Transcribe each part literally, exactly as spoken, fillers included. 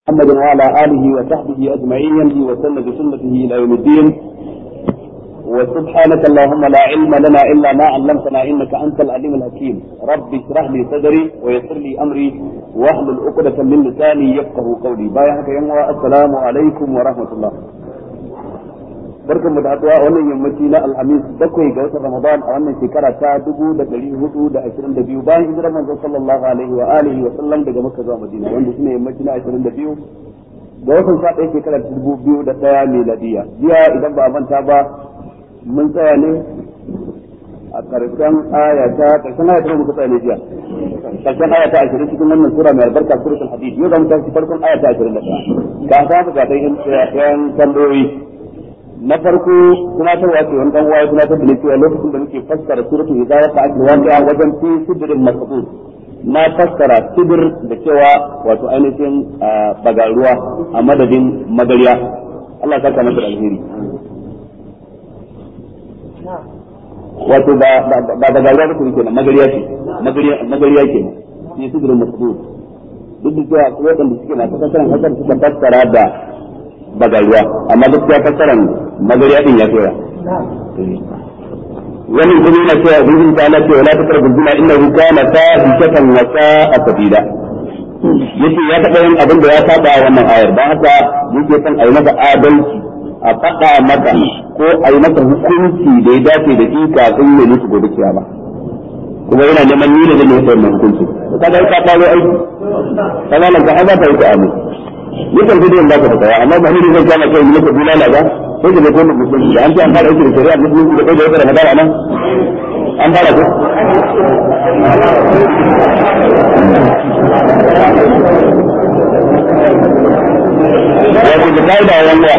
محمد وعلى آله وصحبه أجمعين وسن بسنته إلى يوم الدين. وسبحانك اللهم لا علم لنا إلا ما علمتنا إنك أنت العليم الحكيم. رب اشرح لي صدري ويسر لي أمري واحلل عقدة من لساني يفقهوا قولي. بايعك يا السلام عليكم ورحمة الله. barkan mu da haɗuwa a wannan yammaci na alhamis bakwai ga watan ramadan a wannan shekara ta dubu da ɗari hudu da ashirin da biyu bayan hijirar manzon sallallahu alaihi wa alihi wa sallam daga makka zuwa madina wanda shine yammaci na ashirin da biyu ga watan sha ɗaya shekara ta dubu biyu da ɗaya miladiya. jiya idan ba a manta ba mun tsaya ne a ƙarshen aya ta ƙarshen aya ta muka tsaya ne jiya ƙarshen aya ta ashirin cikin wannan sura mai albarka suratul hadid. yau za mu tafi farkon aya ta ashirin da ɗaya ga ta ga ta yan tambayoyi. na farko tunatarwa ce wani dan uwa ya tunatar da ni cewa lokacin da muke fassara suratul hidayah ta ake waqi'a wajen fi sidrin masbud na fassara sidr da cewa wato ainihin bagaruwa a madadin magariya. Allah ya saka masa alheri. wato ba ba bagaruwa ba kuma kenan magariya ce magariya magariya kenan fi sidrin masbud duk da cewa kuma wanda suke na fassaran hakan suka fassara da bagaruwa amma gaskiya fassaran magariya din ya tsaya. wani kuma yana cewa ubangiji ta Allah ce wala taqrabu zina innahu kana fahishatan wa sa'a sabila. yace ya taɓa yin abin da ya saba wannan ayar dan haka yake son a yi masa adalci a faɗa maka ko a yi masa hukunci da ya dace da shi kafin ya mutu gobe kiyama kuma yana neman ni da zai yi wannan hukunci kaga ka faro aiki kaga nan ka haza ta yi amin yakan gudu in baka fitawa amma ba ni zan kana kai maka bulala ba sai da gona musulmi da an ji an fara aiki da shari'a musulmi da kai da wata Ramadan anan an fara ko wato da kaida wanda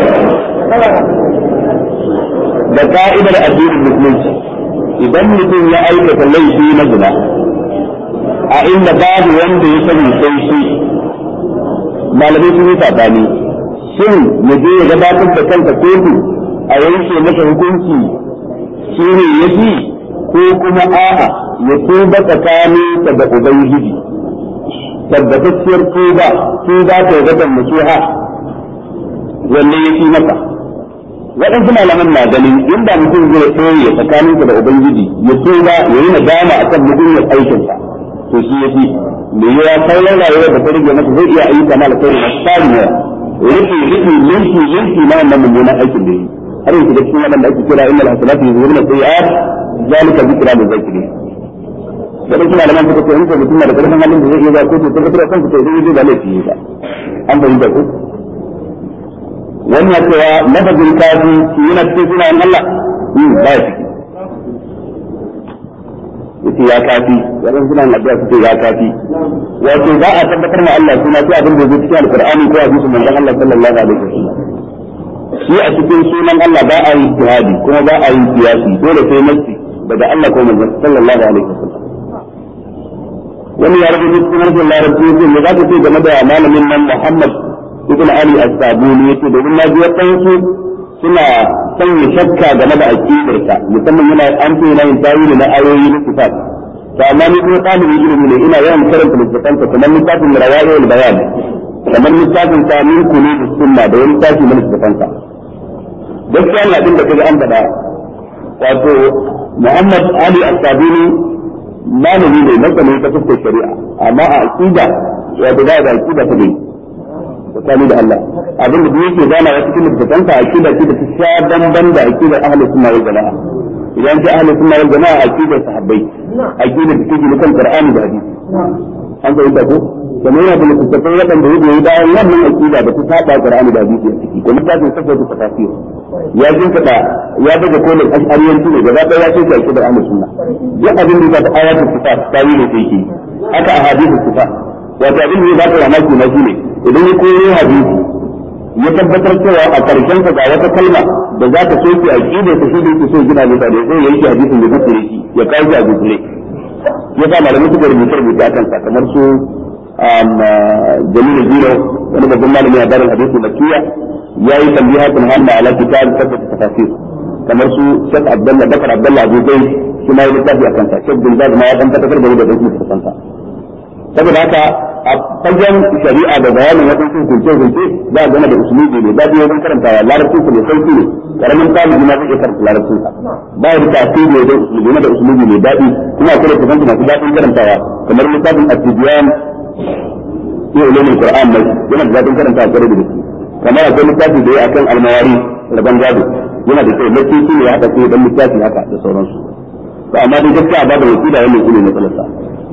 da ka'idar addinin musulunci idan mutum ya aikata laifi na zina a inda babu wanda ya sani sai shi malamai sun yi sabani shin ya je ya gabatar da kanka kotu a yanke masa hukunci shi ne ya fi ko kuma a'a ya tuba tsakaninsa da ubangiji tabbatacciyar tuba tuba ta yi gaban nasiha wanne ya fi masa. waɗansu malaman na ganin inda mutum zai tsoye tsakaninsa da ubangiji ya tuba ya yi nadama akan mugunyar aikinsa to shi ya fi me ya sauran rayuwar da ta rage masa zai iya ayyuka na alkhairi na tsari ne rufe rufe yanki yanki na wannan mummunan aikin da yi har yanzu da cikin wannan da ake kira innal hasanatu yuzhibuna sayyi'at zalika zikra lil zakirin. sai kuma malaman suka ce in ko mutum da karfin halin da zai iya ko to tabbatar kansa to zai yi da laifi ba an bayyana ko wannan cewa lafazin kafi yana cikin sunan Allah in ba shi yace ya kafi wannan suna addu'a suke ya kafi wato za a tabbatar ma Allah suna sai abin da zai cikin alqur'ani ko hadisi manzon Allah sallallahu alaihi wasallam. shi a cikin sunan Allah ba a yi jihadi kuma ba a yi siyasi dole sai nafsi daga Allah ko manzon sallallahu alaihi wasallam. wani ya rubuta cikin harshen larabci yace me za ka ce game da malamin nan Muhammad ibn Ali as-Sabuni yace domin na ji wadansu suna sanya shakka game da aqidarsa musamman yana an ce yana yin tawili na ayoyi na sifat to amma ni kuma talibin ilimi ne ina yawan karanta littafan ta kamar littafin rawayi wal bayan kamar littafin ta min kulli sunna da wani tafi na littafan ta gaskiya ne abin da kaga an faɗa wato Muhammad Ali as-Sabuni malami ne masani ta fuskar shari'a amma a aqida wato da da aqida ta dai tsakani da Allah abin da yake gana wa cikin littafin ta akida ce da ta sha banban da akida ahlus sunna wal jamaa. idan ta ahlus sunna wal jamaa akida sahabbai akida da take kan Qur'ani da hadisi an ga ita ko kamar yana da littafin wadanda yake yi bayan wannan akida da ta saba Qur'ani da hadisi ciki ko littafin sabbata tafsir ya jinka da ya daga kolin ashariyanci ne gaba ɗaya ya ce ka akida ahlus sunna duk abin da ya ta ayatul sifat tawi ne sai ke haka ahadithus sifat wato abin da ya baka mamaki na shi ne idan ya koyo hadisi ya tabbatar cewa a karshen sa ga wata kalma da za ta soke a kidar ta shi da yake so gina mutane sai yake hadisin da zai shi ya kawo shi a gusure ya sa malamai suka rubuta rubuta akan sa kamar su Jamil Ziro wani babban malami a darin hadisi Makkiya yayi tambihatun hamma ala kitab sabbat tafsir kamar su Sheikh Abdullah Bakar Abdullah Abu Zaid shi ma ya littafi akan sa Sheikh bin Baz ma ya dan tabbatar da da wasu tafsirin sa saboda haka a fagen shari'a da bayanin waɗansu hukunce-hukunce za a gana da usulubi ne ba biyo wajen karantawa larabcin sa ne sauki ne karamin talibi na zai iya karanta larabcin sa ba ya da tasiri wajen usulubi na da usulubi mai daɗi kuma akwai da kusanci masu daɗin karantawa kamar littafin at-tibyan fi ulumul qur'an mai yana da daɗin karantawa kwarai da gaske kamar akwai littafi da ya akan almawari rabon gado yana da kyau lafi shi ne ya haɗa sai dan littafi haka da sauransu to amma dai gaskiya ba da wasila wannan shi ne matsalarsa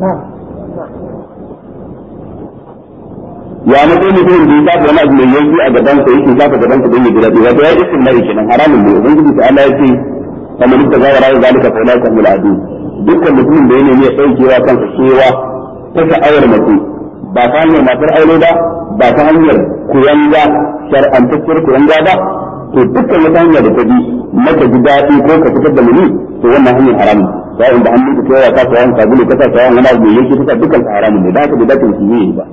ya matsayin mutum da ya shafa wani abu mai yanki a gaban sa yake shafa gaban sa don ya jira wato ya isin mai kenan haramun ne ubangiji ta Allah ya ce kamar da ga wara zalika fa ulaka mul adu dukkan mutumin da ya nemi ya daukewa kansa cewa ta sha'awar mace ba ta hanyar matar aure ba ba ta hanyar kuyanga shar'antacciyar kuyanga ba to dukkan wata hanya da ta bi maka ji daɗi ko ka fitar da muni to wannan hanyar haramun sai inda hannun ka koya ka sayan sabulu ka sayan wani abu mai yanki ka dukkan haramun ne da haka da dace mutum ne ba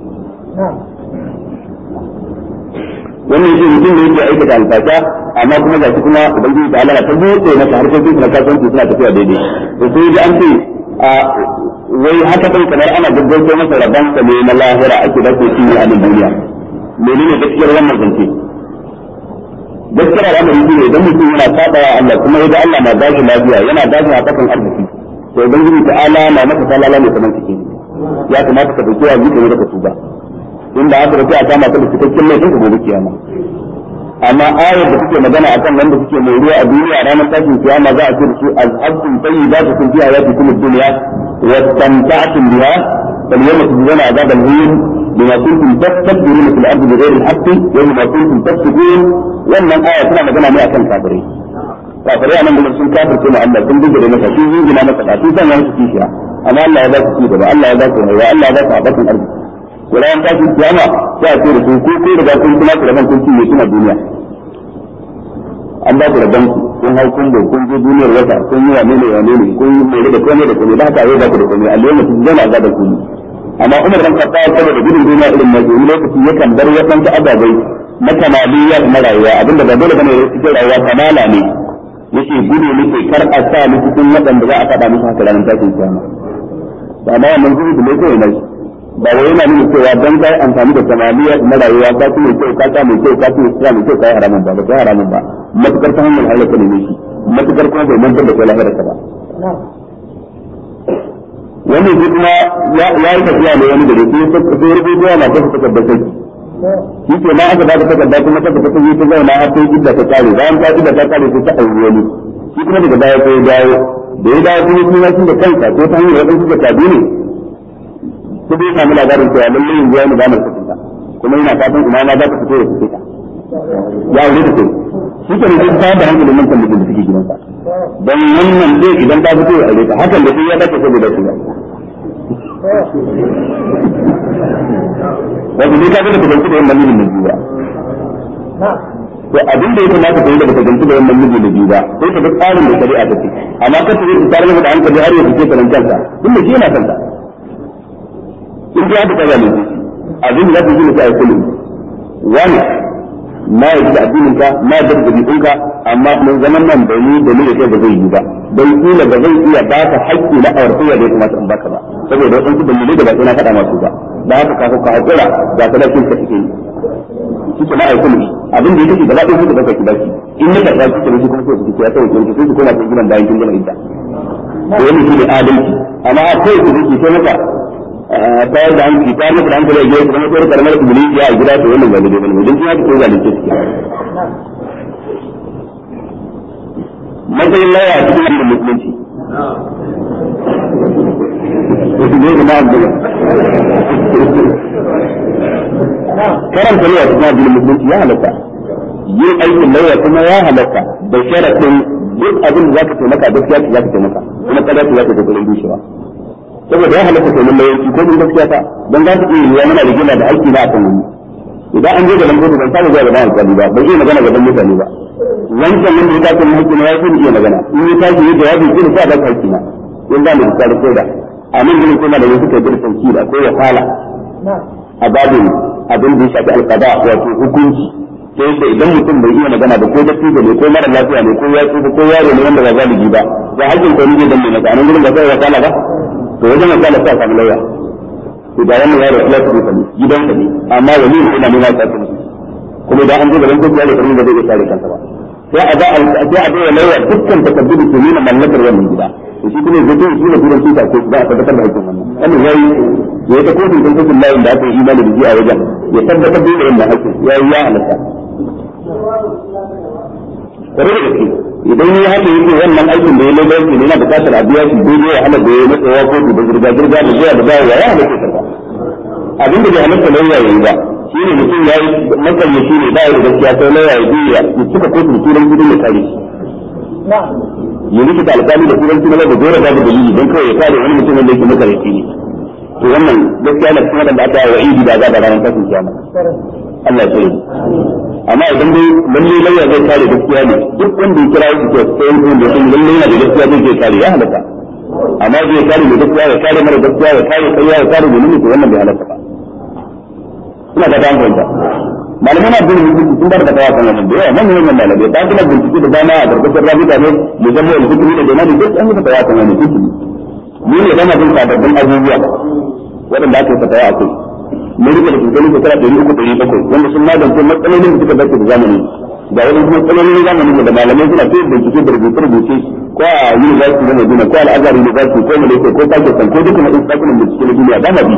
wannan yake mutum ne yake aikata alfasha amma kuma ga shi kuma ubangiji ta Allah ta buɗe masa harkokin su na kasuwanci suna tafiya daidai to sai da an ce a wai haka kai kamar ana gaggauto masa rabon sa ne na lahira ake da ko shi a duniya menene gaskiyar wannan zance gaskiyar al'amari shi ne idan mutum yana saba wa Allah kuma idan Allah na ba shi lafiya yana ba shi hafakan arziki to ubangiji ta Allah na masa salala ne kamar cikin ya kamata ka dauki wa zuciya da ka tuba inda aka rufe a kama ta da cikakken laifin ka gobe kiyama amma ayar da kuke magana akan wanda kuke mai ruwa a duniya ranar tashin kiyama za a ce da su azhabtum tayyibatukum fi hayatikum ad-dunya wa istamta'tum biha fal yawma tujzuna 'adab al-hun bima kuntum tastakbiruna fil ardi bighayri al-haqqi wa bima kuntum tafsukun wannan aya tana magana ne akan kafirai kafirai anan da sun kafirce ma Allah sun digire masa sun yi gina masa sun san wani kishiya amma Allah ya ba su ci gaba Allah ya ba su rayuwa Allah ya ba su abakan arziki Quran ta ce kiyama sai a ce da su ko ko daga kun kuma ku raban kun cinye kuna duniya an ba ku raban ku kun hau kun da kun je duniyar wata kun yi wane ne wane ne kun yi mai da komai da komai da haka yau ba ku da komai Allah mutum zai na da ku amma Umar dan Khattab saboda gudun duniya irin mai wani lokaci yakan bar wasan ta ababai na kamaliyya na rayuwa abinda ba dole bane cikin rayuwa kamala ne yake gudu nake kar a sa ni cikin wadanda za a faɗa musu haka ranar tashin kiyama amma wannan gudu da mai koyi na ba wai yana nuna cewa dan kai amfani da samaniya na rayuwa ka ci mai kyau ka ta mai kyau ka ci mai kyau kai haramun ba ba kai haramun ba matukar ta hanyar halaka ne shi matukar kuma bai mantar da kai lahira ka ba wani shi kuma ya yi tafiya da wani gari sai ya sai rubutuwa na ta ta tabbatar shi ke ma aka ba ta takarda kuma ta tafi ta zauna har sai idda ta kare bayan ta idda ta kare sai ta aure wani shi kuma daga baya sai ya dawo da ya dawo kuma shi da kanka ko ta hanyar wadansu da tabi ne su bai samu labarin cewa lallai yanzu ya mu ba mu fita kuma yana fatan ina ma za ka fito da fita ya wuri da kai shi ke ne ta da hankalin nan kan da suke gidansa dan wannan dai idan ta fito a rika hakan da shi ya dace saboda shi wato dai ka ga da gantu da wannan mijin da biyu to abin da ya kamata ka yi da baka gantu da wannan mijin da biyu ba sai ka ga tsarin da shari'a ta ce amma ka tafi ka tare da hankali har ya fice ka nan kanka tunda shi yana kanka in ka haka kaza ne abin da zai yi ta kullum wani ma yi da addinin ka ma da dabi'un ka amma mun zaman nan da ni da ni da kai ba zai yi ba dan kila ba zai iya ba ka haƙƙi na aurfiya da ya kamata in baka ba saboda wasu dalilai da ba sai na faɗa masu ba da haka kafin ka hakura ga talakin ka take yi kike ma ai kullum abin da yake gaba ɗaya da baka ki baki in ne ka ba ki da shi kuma sai ki ya sauke ki sai ki koma cikin gidan bayan kin gina idda to wannan shi ne adalci amma akwai ku ki sai maka tayar da hankali ta mutu da hankali a gefe kuma sai karamar iblis ya gida to wannan ba daidai bane dan kuma ko zalunci ce matsayin laya a cikin wannan musulunci wasu ne kuma abdullah karanta laya cikin addinin musulunci ya halatta yin aikin laya kuma ya halatta da sharaɗin duk abin da za ka taimaka gaskiya za ka taimaka kuma kada za ka kokarin dushewa saboda ya halatta kai mun layanci ko mun gaskiya ta dan za su iya yana da gina da aiki na akan wani idan an je da lambar ban samu zuwa gaban alƙali ba bai iya magana gaban mutane ba wancan nan da ya tafi mun hakki na ya fi iya magana in ya tashi ya jawabi shi sai ba hakki na in da mu tsara koda a nan gurin kuma da suka yi tauki da akwai wakala a babin abin da ya shafi alqada wato hukunci sai da idan mutum bai iya magana ba ko da tuba ne ko mara lafiya ne ko ya tsufa ko yaro ne wanda ba zaligi ba ba hakkin ko ne dan mai magana nan gurin ba sai wakala ba to wajen wakala sai samu lauya to ga wannan yaro Allah ta sani gidan ka ne amma wani ne ina nuna ta kuma kuma da an zo gaban kotu ya da karin da zai kare kansa ba sai a ga sai a ga lauya dukkan takaddu ke nuna mallakar wannan gida to shi kuma zai yi ne gurin tuta ko da aka tabbatar da hakkin wannan wannan yayi ya ta kotun kan kotun layin da aka yi imani da shi a wajen ya tabbatar da wannan hakkin yayi ya halatta kare da shi idan ya haka yake wannan aikin da ya lura shi ne na bukatar a biya shi daidai ya halatta ya matsa wa kotu da zirga zirga da zuwa da dawowa ya halatta karba abin da bai halatta lauya yayi ba shi ne mutum ya yi makaryaci ne ba ya da gaskiya sai lauya ya biya ya cika kotun turan gudun ya kare shi ya rikita alƙali da turanci na da dole babu dalili don kawai ya kare wani mutum wanda yake makaryaci ne to wannan gaskiya na cikin wadanda aka yi wa idi da za da ranar kasin kiyama Allah ya tsare amma idan dai lalle lauya zai kare gaskiya ne duk wanda ya kira shi ke sai wanda da sun lalle yana da gaskiya zai kare ya halaka amma zai kare da gaskiya ya kare mara gaskiya ya kare kai ya kare da nuni to wannan bai halaka ba ina da dan fahimta malamai na bin hukunci sun bar da tawa kan wannan da yawa manyan manyan malamai ta kuma bincike da dama a gargashin rabita ne musamman da hukumi da dama duk an yi tawa kan wannan hukumi ni ne dama bin sababbin abubuwa waɗanda aka yi fatawa a kai mun rike da tuntuni shekara ɗari uku ɗari bakwai wanda sun magance matsalolin da suka dace da zamani ga wani kuma matsalolin zamani da malamai suna ta bincike da rubuce-rubuce ko a university na Madina ko al-Azhar University ko Malaysia ko Pakistan ko dukkan institution bincike na duniya ba na bi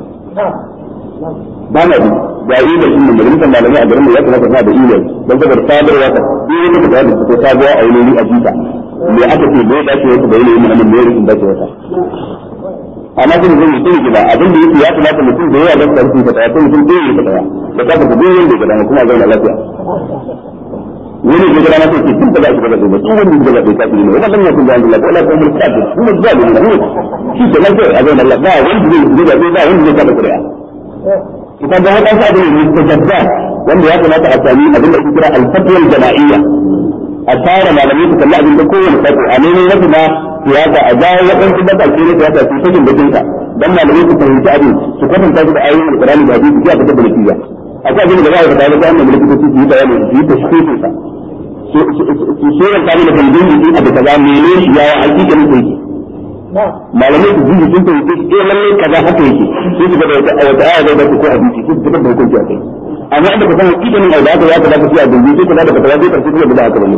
ba na bi ga email din da majalisar malamai a garin ya kamata suna da email don saboda sadarwa ta duk wanda da ta sabuwa a wani a jita me aka ce bai dace wata da yanayin nan me rikin dace wata amma kuma zai yi gida abin da yake ya kamata mutum da yawa da karfi ka tsaya mutum da yake tsaya da kafa ku dole ne da kuma zai lafiya wani da gida na ce kin da zai gaba da duk wani da zai ka ne wannan ne kun da Allah wala ko mun ka kuma da ne shi da lafiya a zai Allah ba wanda zai da ba wanda zai ka da kuri'a idan da haka sa da mustajabba wanda ya kamata a sami abin da ake kira al-fatwa al-jama'iyya a tare malamai su kalli abin da kowane sako a neman wasu na siyasa a jawo waɗansu mataki na siyasa su sakin bakin ka dan malamai su fahimci abin su kwatanta su da ayoyin alƙur'ani da hadisi ya fitar da natija akwai abin da za a faɗa da wannan likitoci su yi bayani su yi tashkikin sa su shirin kami da kambin jikin abu kaza menene yawa hakika ne yake malamai su ji sun fahimci eh lalle kaza haka yake sai su ga wata wata aya da ko hadisi su fitar da hukunci a kai amma inda ka san hakikanin abu da ya ka da ku a dindin sai ka da ka da sai ka da haka bane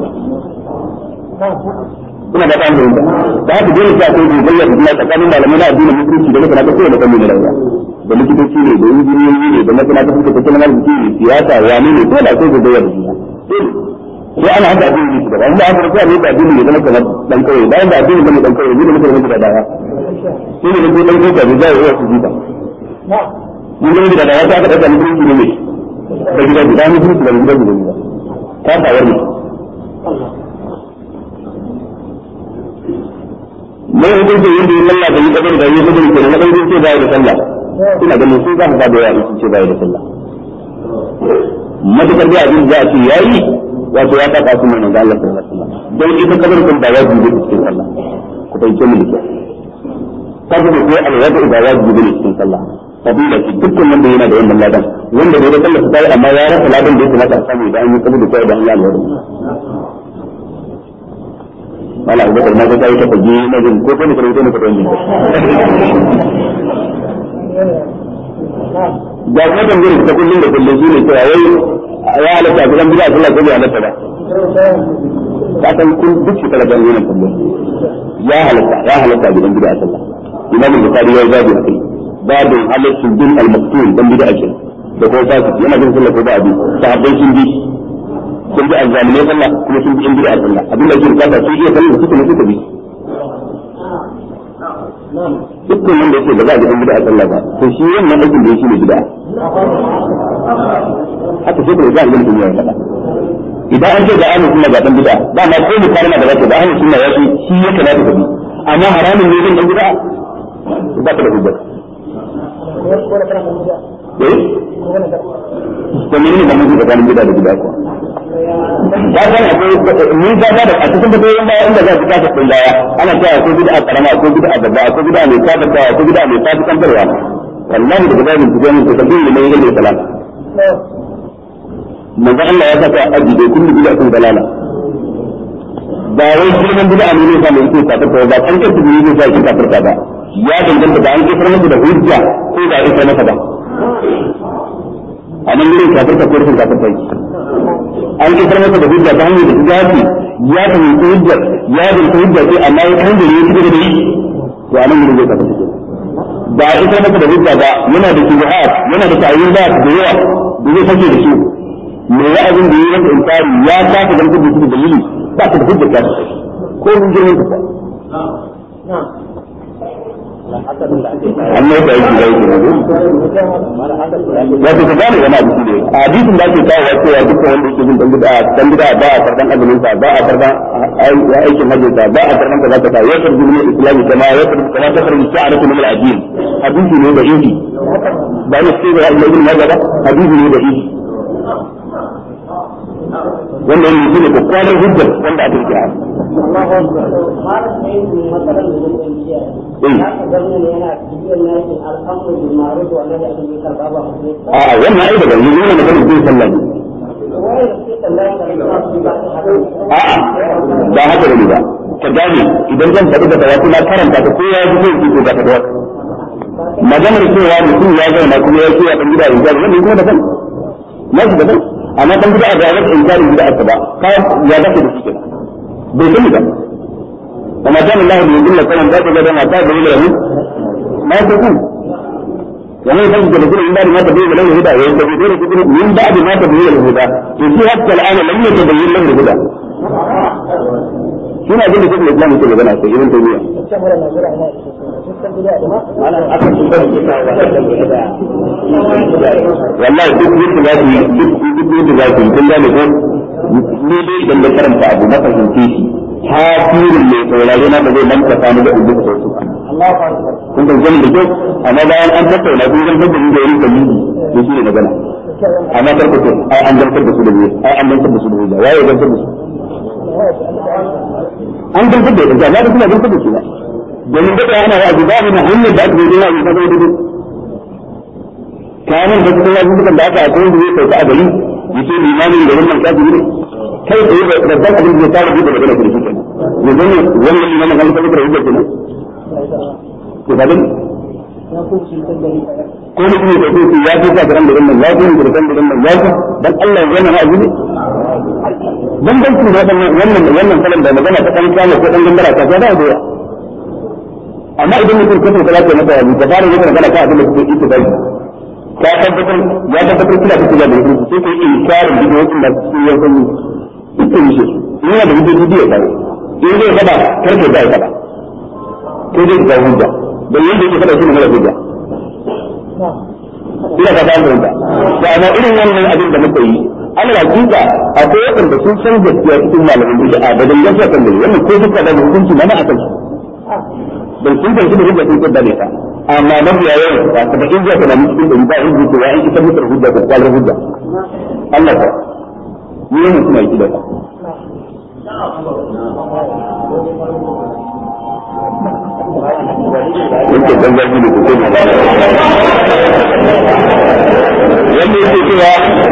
ina da tsarin da da haka dole sai akwai gogayya da tsakanin malamai na addinin musulunci da masana ta kowane fanni na rayuwa da likitoci ne da injiniyoyi ne da masana ta fuska tattalin arziki ne siyasa wani ne dole akwai gogayya da juna sai ana haka addini ne da wanda aka rubuta ne da addini ne zama kamar dan kawai bayan da addini ne dan kawai ne da mutum da dawa sai ne da dan kawai da zai yi wasu jita mun ne da dawa ta aka dauka mutunci ne da gida guda mutunci da gida guda ta fawar ne mai hukunci yadda yin lalla da yi kadar da yi kadar ke na kadar ce baya da sallah ina ganin sun za ka da yawa in ce baya da sallah matakar da abin za a ce yayi wato ya taka su mai da Allah sallallahu alaihi wasallam dan ita kadar kun ba wajibi ne cikin sallah ku bai ce mulki kadar ko alwadi ba wajibi ne cikin sallah sabila ki dukkan wanda yana da wannan ladan wanda bai da sallah sai amma ya rasa ladan da yake mata samu idan an yi kadar da kai da Allah alwadi wala abubakar ma ka kai ta fage na jin ko kuma kai ne ka don jin da kuma dan gurin ta kullun da kullun shi ne cewa wai ya halatta ga dan bid'a Allah ko ya halatta ba ka san kun duk shi kala dan ne kullun ya halatta ya halatta ga dan bid'a Allah imam al-bukhari ya zabi kai babu halatul din al-maqtul dan bid'a ce da ko sa yana jin sallah ko ba abi sahabbai sun bi sun bi azzalimai sallah kuma sun bi in bid'a sallah abin da ke bukata su iya sallah suka mutu bi dukkan wanda yake ba za a ga in bid'a sallah ba to shi wannan aikin da yake ne bid'a haka sai da zai yi ya faɗa idan an ce da ahlus sunna ga dan bid'a ba ma ko mu karama da zaka da ahlus sunna ya shi yake da bi amma haramun ne dan bid'a ba ta da hujja eh ko ne ne da mun ga dan bid'a da bid'a ko ba san akwai ni ga da a cikin bayan bayan inda za ka ta kullaya ana cewa ko bid'a karama ko bid'a babba ko bid'a mai tabbata ko bid'a mai fasikan barwa wallahi da bayan ku gani ko tabbin ne yake salat manzo Allah ya saka aji da kullu bid'atin dalala ba wai girman bid'a ne ne sai yake kafirta ba kan kanta ne ne sai kafirta ba ya danganta da an kafar musu da hujja ko ba ita masa ba a nan gurin kafirta ko rufin kafirta yi an isar masa da hujja ta hanyar da su gafi ya fahimci hujjar ya zanta hujja ce amma ya kan da ya ci gaba da yi to a nan gurin zai kafirta ba a isar masa da hujja ba yana da shubuhat yana da ta'ayyun da da yawa da zai sake da su me ya abin da yi wanda inkari ya kafa gamsar da su da dalili ba ka da hujjar ka ko mun girman ka amma da yake da yake wato ka gane wani abu ne a hadisin da ake kawo cewa dukkan wanda yake bin dangida dangida ba a karban azumin sa ba a karban aikin hajjin sa ba a karban kaza kaza ya karbi min islami kama ya karbi kama ta karbi sha'aratu min al-ajin hadisi ne da inji ba ne sai da ibn Majah ba hadisi ne da inji wanda yake shine ko kwanar hujjar wanda ake kira Allahu akbar har sai matsalar da yake ciya haka ganin ne yana cikin nashi alhamdu bil ma'ruf wa nahy anil munkar ba a wannan ai daga yanzu ne magana zai sallah a ba haka ne ba ka gane idan zan faɗi da tawakkul na karanta ta kowa ya ji zai ga ta maganar cewa mutum ya zauna kuma ya ce ya dan gida rijal wannan kuma daban nashi daban amma dan gida da wani inkarin gida aka ba ka ya dace da shi kenan bai sani ba amma dan Allah bai dinga kana da ga da mata da wani ma ta ku yana da da da inda ma ta bai da huda ya da bai da min ba da ma ta bai da huda to shi hatta al'ana lam yatabayyin lahu huda shine abin da kuma Islam yake magana sai irin tabiya wallahi duk yadda za su yi duk yadda za su yi kun gane ko ni dai idan da karanta abu na fahimce shi tasirin mai saurare na da zai manta sani da ubu da su kun kan gani da kyau amma bayan an tattauna kun zan tabbata da yin dalili to shi ne magana amma karku ce ai an zantar da su da ne ai an zantar da su da ne waye zantar da su an zantar da su amma da suna zantar da su ba domin da ana wa'azi ba mu hanyar da aka yi na yi fado da kayan da kuma yanzu dukan da aka akwai da zai sauka a gari yace limamin da wannan kafiri ne kai da yadda rabban abin da ta rubuta magana da shi kenan yanzu ne wannan limamin kan fara da hujja kenan to ba dan ko mutum da yake ya ce ka ran da wannan ya ce da ran da wannan ya ce dan Allah ya yana azu ne dan dan ku da wannan wannan kalan da magana ta kan kana ko dan gambara ta ga da amma idan mutum kafin kala ta mata yanzu ka fara yin magana ka abin da kuke ita bai ka tabbatar ya tabbatar kila kake da mutum sai kai inkarin bidiyoyin da su yi sani ita ne shi ina da bidiyoyi da ya in zai fada karke da ya fada ko dai da hujja dan yanda yake fada shi ne mara hujja ina ka fara da da amma irin wannan abin da muke yi Allah hakika akwai wanda sun san gaskiya cikin malamin bid'a da dan gaskiya kan wannan ko duka da hukunci na ma akan dan sun da shi da hujja sun da ne ta amma mabiya yau ba ta da inda kana cikin da ba hujja ko ai ita mutar hujja ko kwalar hujja Allah ta ni ne kuma yi da yake dangaji da kuke wanda yake cewa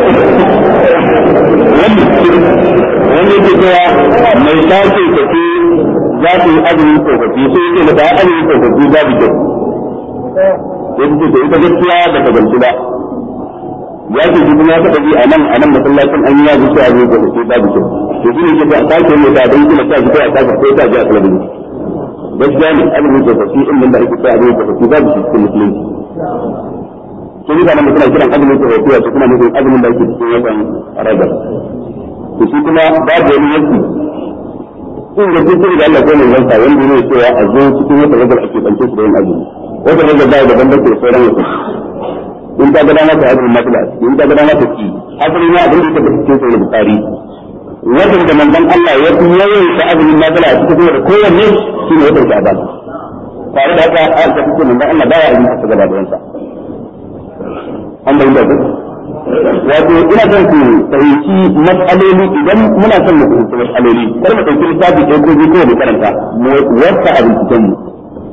wanda yake cewa mai tace tafi za su yi azumin tsofaffi sai yake da ta azumin tsofaffi za su kyau yadda da ita gaskiya da ta gamsu ba ya ce jikin ya taɓa ji a nan a nan masallacin an yi yaji sai azumin tsofaffi ba su kyau to shi ne ke a sake mai ta don kila sa shi kai a sake sai ta ji a talabijin gaskiya ne azumin tsofaffi in nan da ake sai azumin tsofaffi ba su cikin musulunci sun yi zanen da suna kiran azumin tsofaffi a cikin nufin azumin da ake cikin yakan ragar to shi kuma babu wani yanki in da duk da Allah ko ne zanta wanda ne cewa a zo cikin wata ragar ake bance su da yin azumi wata ragar da da banda ke sauran wasu in ta ga dama ta azumin nafila in ta ga dama ta ci asali ne abin da yake cikin sahih bukhari wanda da manzon Allah ya fi yayin ta azumin nafila a cikin da kowanne shine wata sha'ban tare da haka a cikin manzon Allah baya azumi ta gaba da yansa an bayyana da wato ina son ku fahimci matsaloli idan muna son mu fahimci matsaloli kar mu ɗauki littafi ɗaya ko biyu ko mu karanta mu wata a binciken mu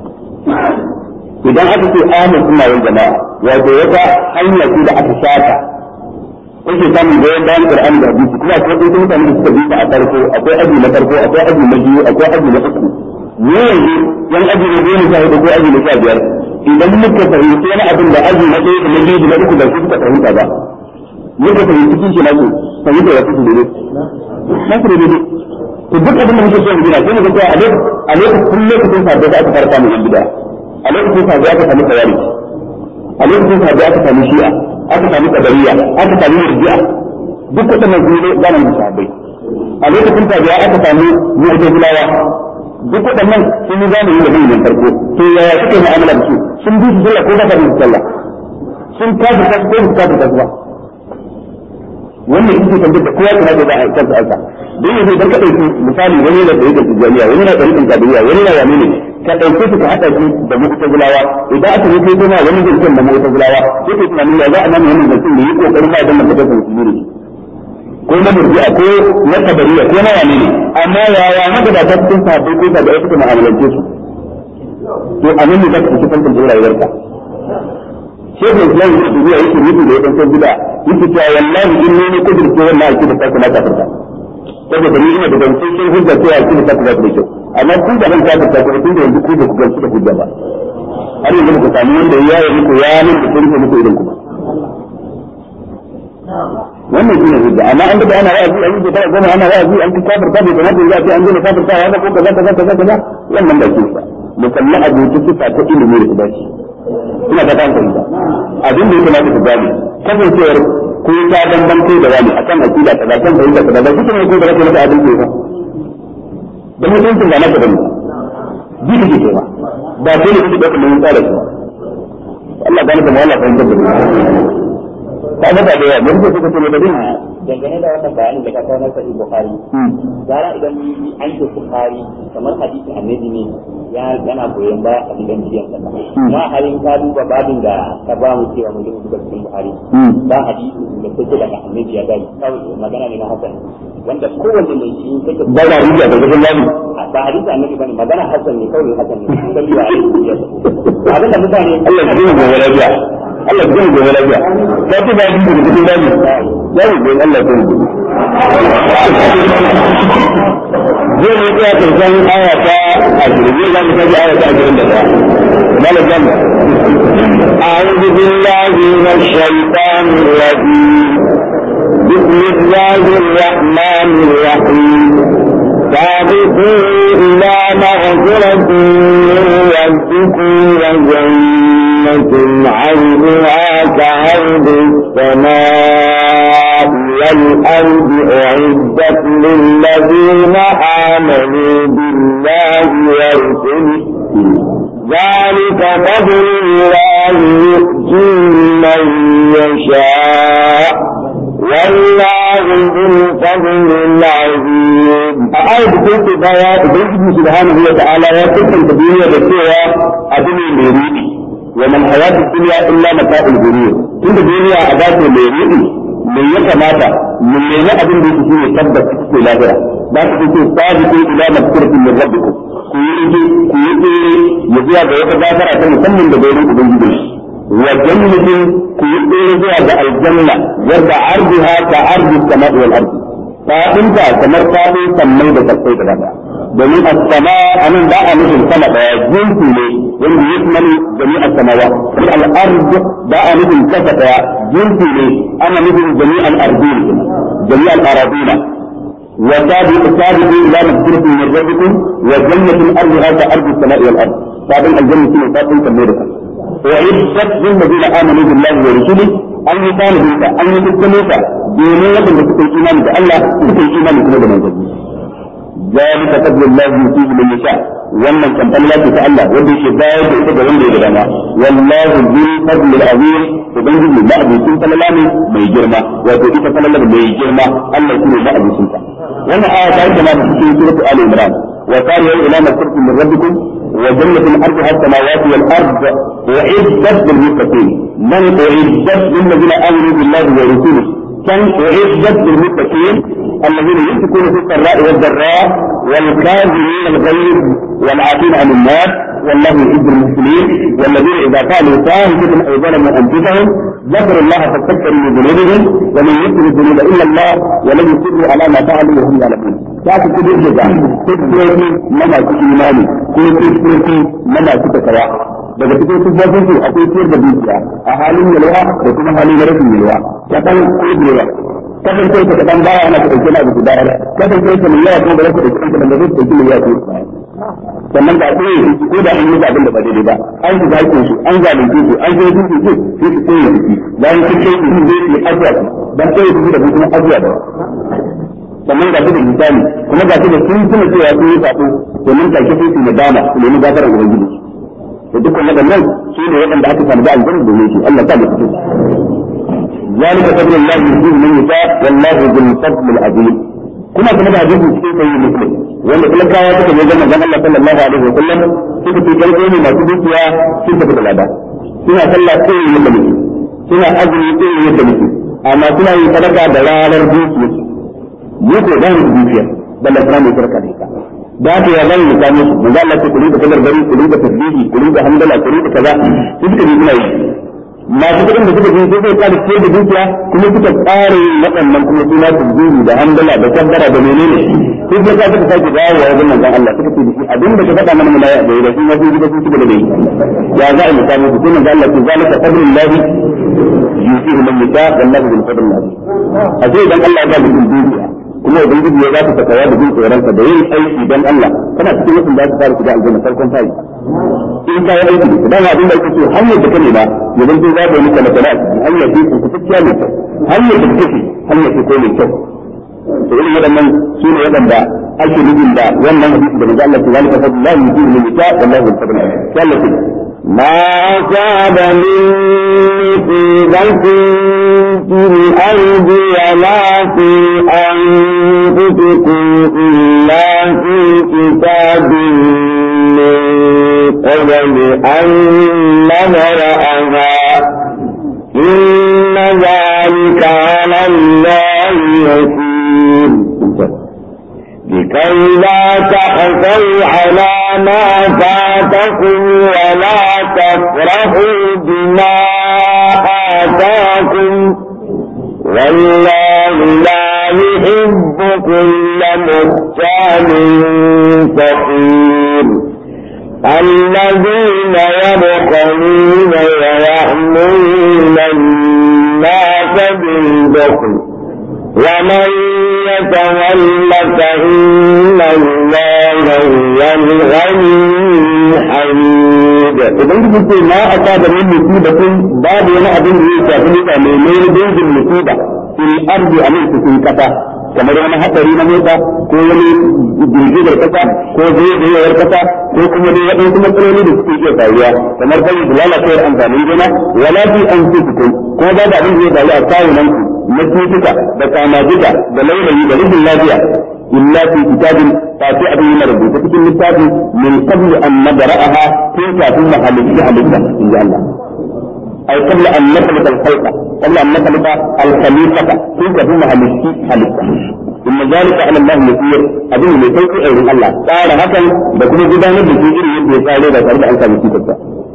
idan aka ce ahlus sunna wal jama'a wato wata hanya ce da aka shata kake samun goyon bayan Qur'ani da hadisi kuma akwai wasu mutane da suka bi ta a farko akwai aji na farko akwai aji na biyu akwai aji na uku mu yanzu yan aji na biyu ne sai ko aji na sha biyar idan muka fahimci wani abin da aji na ɗaya da na biyu da na uku da su suka fahimta ba muka fahimci cikin shi na su fahimta ya kusa daidai na su daidai to duk abin da muke so mu gina sai mu ga a lokacin lokacin sa da aka fara samun yan bid'a a lokacin sa da aka samu tawari a lokacin sa da aka samu shi'a aka samu kadariya aka samu murji'a duk waɗannan su ne zamanin sahabbai a lokacin sa da aka samu mu'tazilawa duk waɗannan sun yi zamani da bayin farko to yaya suke mu'amala da su sun bi su sallah ko ba ta bi sallah sun kafa ta ko ba ta ta ba wannan yake tambayar da kowa kana da za a yi kansa aka don yanzu idan ka ɗauki misali wani na ɗauki tijjaniya wani na ɗauki kadiriya wani na yamini ka ɗauke su ka haɗa su da mu'tazilawa idan aka yi kai kuma wani zai kan da mu'tazilawa sai ka tunanin ya za a nemi wannan mutum da yi kokarin ba dan mutum da musulmi ko na murji'a ko na kadiriya ko na yamini amma yaya haka da ta cikin sahabbai ko da suka mu'amalance su to a nan ne za ka ɗauki fantan da rayuwarka shekul islam da duniya yake mutu da yakan san gida yake cewa wallahi in ne kudurce wannan ake da farko na kafirta saboda ni ina da gamsashen hujja cewa ake da farko da kyau amma kun da ban kafirta ko tun da yanzu ku da ku gamsu da hujja ba har yanzu ku samu wanda ya yi muku ya nan da kun muku idan kuma wannan shine hujja amma an da ana wa'azi an yi da goma ana wa'azi an ka kafirta bai kamata ya ce an gina kafirta ya ga ko kaza kaza kaza kaza wannan ba ke sa musamman abu ta sifa ta ilimi da dace ina da kan fahimta abin da yake mata gani kasancewar ko ta dangan kai da wani akan akida kaza kan fahimta kaza ba kike ne ko da kake mata abin ke ba da mutuncin da naka bane bi kike ke ba ba sai ne kike da kuma tsara shi Allah gani da Allah fahimta da ta ga da yawa mun ce kuka ce da din dangane da wannan bayanin da ka kawo na sahih bukhari gara idan an ce bukhari kamar hadisi annabi ne ya yana goyon baya a cikin biyan sa ma halin ka duba babin da ka ba mu cewa mu duba cikin bukhari ba hadisi da take daga annabi ya dai kawai magana ne na hasan wanda kowanne mai shi take ba da riya da cikin lamu ba hadisi annabi bane magana hasan ne kawai hasan ne dan biya abinda mutane Allah ya yi gobe lafiya Allah ya yi gobe lafiya ka ci ba hadisi da cikin lamu ya yi gobe Allah ya yi gobe zai ne ya karshen aya ta ashirin za mu tafi aya ta ashirin da ɗaya malam jami'a أعوذ بالله من الشيطان الرجيم بسم الله الرحمن الرحيم سابقوا إلى مغفرة من ربكم وجنة عرضها كعرض السماء والأرض أعدت للذين آمنوا بالله ورسله ذلك فضل الله يؤتيه من يشاء والله ذو الفضل العظيم. آية بسيطة بيان بسم سبحانه وتعالى يكتب الدنيا بسيطة أدنى مريدي ومن حياة الدنيا إلا متاع الغرور. كل الدنيا أداة مريدي من يتماتى من يجب أن يكون يتبت في الآخرة لا تكون صادقوا إلى مغفرة من ربكم كيجي كيجي يجي على يتبادر عشان يسمى بدورين أبنجي وجنة كيجي يجي على الجنة يرد عرضها كعرض السماء والأرض فأنت كمرتاب سمي بتقوي كذا domin as-sama anan ba a nufin sama daya jinsi ne wanda ya kuma jami'a samawa sai al-ard ba a nufin kasa daya jinsi ne ana nufin jami'al ardin jami'al aradina wa tabi'u tabi'u ila maghfiratin min rabbikum wa jannatin arduha ka ardi as-sama'i wal ard sabin al-jannati ne sabin kamar da wa iddat lil ladina amanu billahi wa rasulihi an yutanu bi an yutanu ka domin wanda suka yi imani da Allah suka yi imani kuma da manzanni ذلك فضل الله يؤتيه من يشاء wannan kan Allah ta Allah wanda yake bayar da ita ga wanda ya gama wallahu bil fadl al azim ubangiji ba abu sun falala ne mai girma wato ita falala mai girma Allah shine ba abu sun ta wannan aya ta yi da cikin suratu ali imran wa qala ya ila maghfiratin min rabbikum wa jannatin arduha as-samawati wal ard u'iddat lil muttaqin man u'iddat lil ladina amanu billahi wa rasulihi كان أعدت للمتقين الذين يمسكون في السراء والضراء والكاظمين الغيظ والعافين عن الناس والله يحب المحسنين والذين إذا فعلوا فاحشة أو ظلموا أنفسهم ذكروا الله فاستغفروا لذنوبهم ومن يغفر الذنوب إلا الله ولم يصروا على ما فعلوا وهم يعلمون. ذاك كبير جدا تسويتي لما في إيماني كل تسويتي لما في تقوى daga cikin sufofin su akwai ciyar da dukiya a halin yalwa da kuma halin rashin yalwa kadan ko yawa kadan kai ka kadan baya ana ka dauke na abu da kadan kai ka miliya ko da ka dauke da da zai dauke miliya ko sannan da kuma yi ko da an yi abin da ba daidai ba an ji haƙƙin su an zalunce su an ji su su sai su tsaye da shi bayan sun kai su zai yi ajiya dan sai su da kuma ajiya ba sannan ga su da misali kuma ga su da sun tuna cewa sun yi sako domin take sai su da dama su nemi gafarar ubangiji da dukkan waɗannan su ne waɗanda aka samu da aljanna domin shi Allah ta da su ذلك فضل الله يؤتيه من يشاء والله ذو الفضل العظيم كما كما حديث في صحيح مسلم wanda talakawa suka je ga manzon Allah sallallahu alaihi wa sallam suka ce kai ne masu dukiya sun tafi da lada suna sallah sai yadda muke suna azumi sai yadda muke amma suna yin sadaka da ranar dukiya mu ko da dukiya balla kana mai sadaka da ita da ta ya zan mutan su manzon Allah ce ku rinka kabar bari ku rinka tasbihi ku rinka hamdala ku rinka kaza suka yi suna yi masu kudin da suka je sai sai kada ce da dukiya kuma suka tsare waɗannan kuma suna tasbihi da hamdala da kabbara da menene sai ka ka sake dawo wajen manzon Allah suka ce dashi abin da ka faɗa mana mulaya da yake kuma sun ji da su da dai ya za a mutane su kuma manzon Allah ce zalika fadlullahi yusihi man yasha wallahu bil fadlillah a sai dan Allah ya ba mutum dukiya kuma ubangiji ya za ta takawa da jin tsoron ka da yin aiki dan Allah kana cikin wasu da su fara shiga aljanna farkon fari in ka yi aiki da dan abin da kake so hanyar da kake ba ya zanto za ka yi maka masala hanyar ce ku tsakiya ne hanyar da kake hanyar ce ko ne kyau to irin waɗannan su ne waɗanda ake nufin da wannan hadisi da manzo Allah subhanahu wa ta'ala ya yi min ta wallahi bil fadl sallallahu ما أصاب من مصيبة في الأرض ولا في أنفسكم إلا في كتاب من قبل أن نبرأها إن ذلك على الله يسير لكي لا تحزنوا على ما فاتكم ولا تفرحوا بما آتاكم والله لا يحب كل مختال فخور الذين يبخلون ويأمرون الناس بالبخل ومن يتول فإن الله هو الغني الحميد. إذا كنت ما أصاب من مصيبة باب ولا أبن يشافي من غير جنس المصيبة في الأرض أمين في الكفا kamar wani hatsari na mota ko wani girgizar kasa ko zaizayewar kasa ko kuma dai waɗansu matsaloli da suke iya faruwa kamar kai da lalacewar amfanin gona wala fi an fusukum ko ba da abin da ya faru a kawunan ku na cutuka da kamajuka da laulayi da rubin lafiya illa fi kitabin fa fi abin yana rubuta cikin littafi min qabli an nabra'aha tun kafin mu halitta halitta inda Allah أي قبل أن نخلق الخلق قبل أن نخلق الخليقة تلك ثم هلكي هلكة إن ذلك على الله يسير أبين لسيك أيضا الله قال هكذا بكل جدانة بسيئر يبدو يقال إذا فرد أنت بسيطة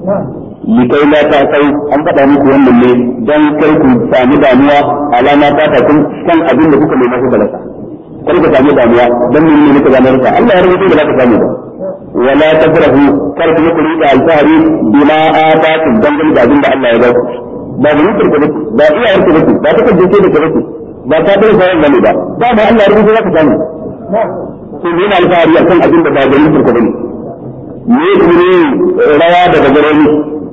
لكي لا تأتوا أن تدعمك يوم الليل جان كيكم سامي دانوا على ما تاتكم كان أبين لكم لما هو بلسا كيف سامي دانوا دم من لك دانوا الله يرغب لا تسامي ولا تفرحوا كرك يقول إذا الفهري بما آتاكم دنجل بعدين الله يبارك بعد يوتر كبت بعد إيه أرك كبت بعد كبت جيسي كبت بعد كبت سوال غنيبا بعد الله يرغب لا تسامي سنين الفهري أكون أبين بعد يوتر كبت يقولي رواد بجروني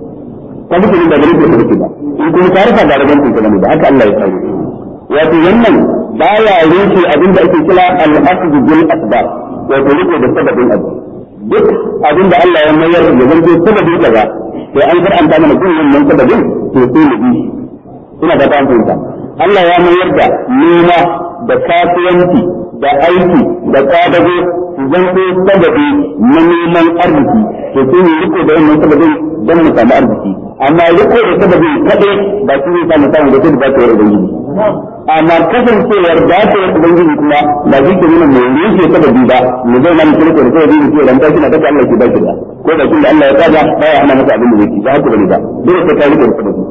كبت من بعد يوتر كبت إن كنت تعرفها بعد يوتر كبت هكا الله يسامي وتيمن بايا يوتي أبين بأيكي كلا الأخذ بالأسباب وتريد بسبب الأسباب duk abin da Allah ya mayar da zanto sababin kaza sai an faranta mana kullum nan sababin to sai mu bi ina da ban fahimta Allah ya mayar da noma da kasuwanci da aiki da kwadago su zanto sababi na neman arziki to sai mu riko da wannan sababin don mu samu arziki amma riko da sababin kadai ba shi ne samu samu da sai ba ta yi ubangiji amma kasancewar da ta yi ubangiji kuma ba shi ke nuna mai yake sababi ba mu zai nan kirko da sababi ne ke dan tashi na daga Allah ke baki da ko da kin da Allah ya kaza ba ya hana masa abin da yake ba haka bane ba dole sai ka riko da sababi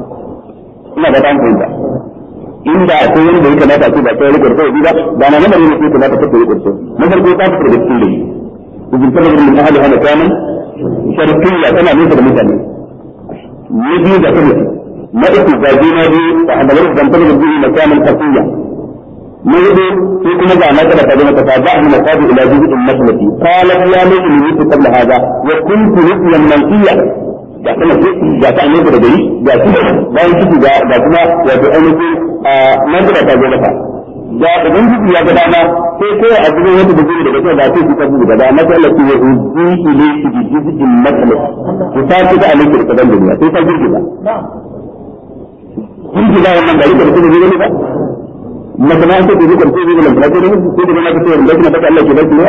ina da ban fahimta inda akwai wanda yake kamata a ce ba kai riko da sababi ba ba na nan ne sai kamata ka riko da sababi na farko ta fita da cikin dai ibn sabr min ahli hana kana sharqiyya tana nesa da mutane ne biyu da kuma na uku ga juna biyu da hadalar zantar da biyu makamin qasiyya na hudu sai kuma ga mata da kaje mata ba mu maqadu ila juz'in maslati qalat ya mai ilmi qabla hada wa kuntu ru'yan mansiya ga kuma ga ta ne da gari ga kuma bayan ciki ga ga kuma wato ainihin nan da ta gaba da idan ciki ya ga dama sai kai a cikin wata da gari daga sai da sai ka buga da mata Allah ya yi ilayki bi juz'in maslati ku ta ci da alaihi da kadan duniya sai ta girgiza girgiza wannan gari da kuma gari ba مثلا أنت تقول لك تقول لك تقول لك تقول لك تقول لك تقول لك الله كذا كذا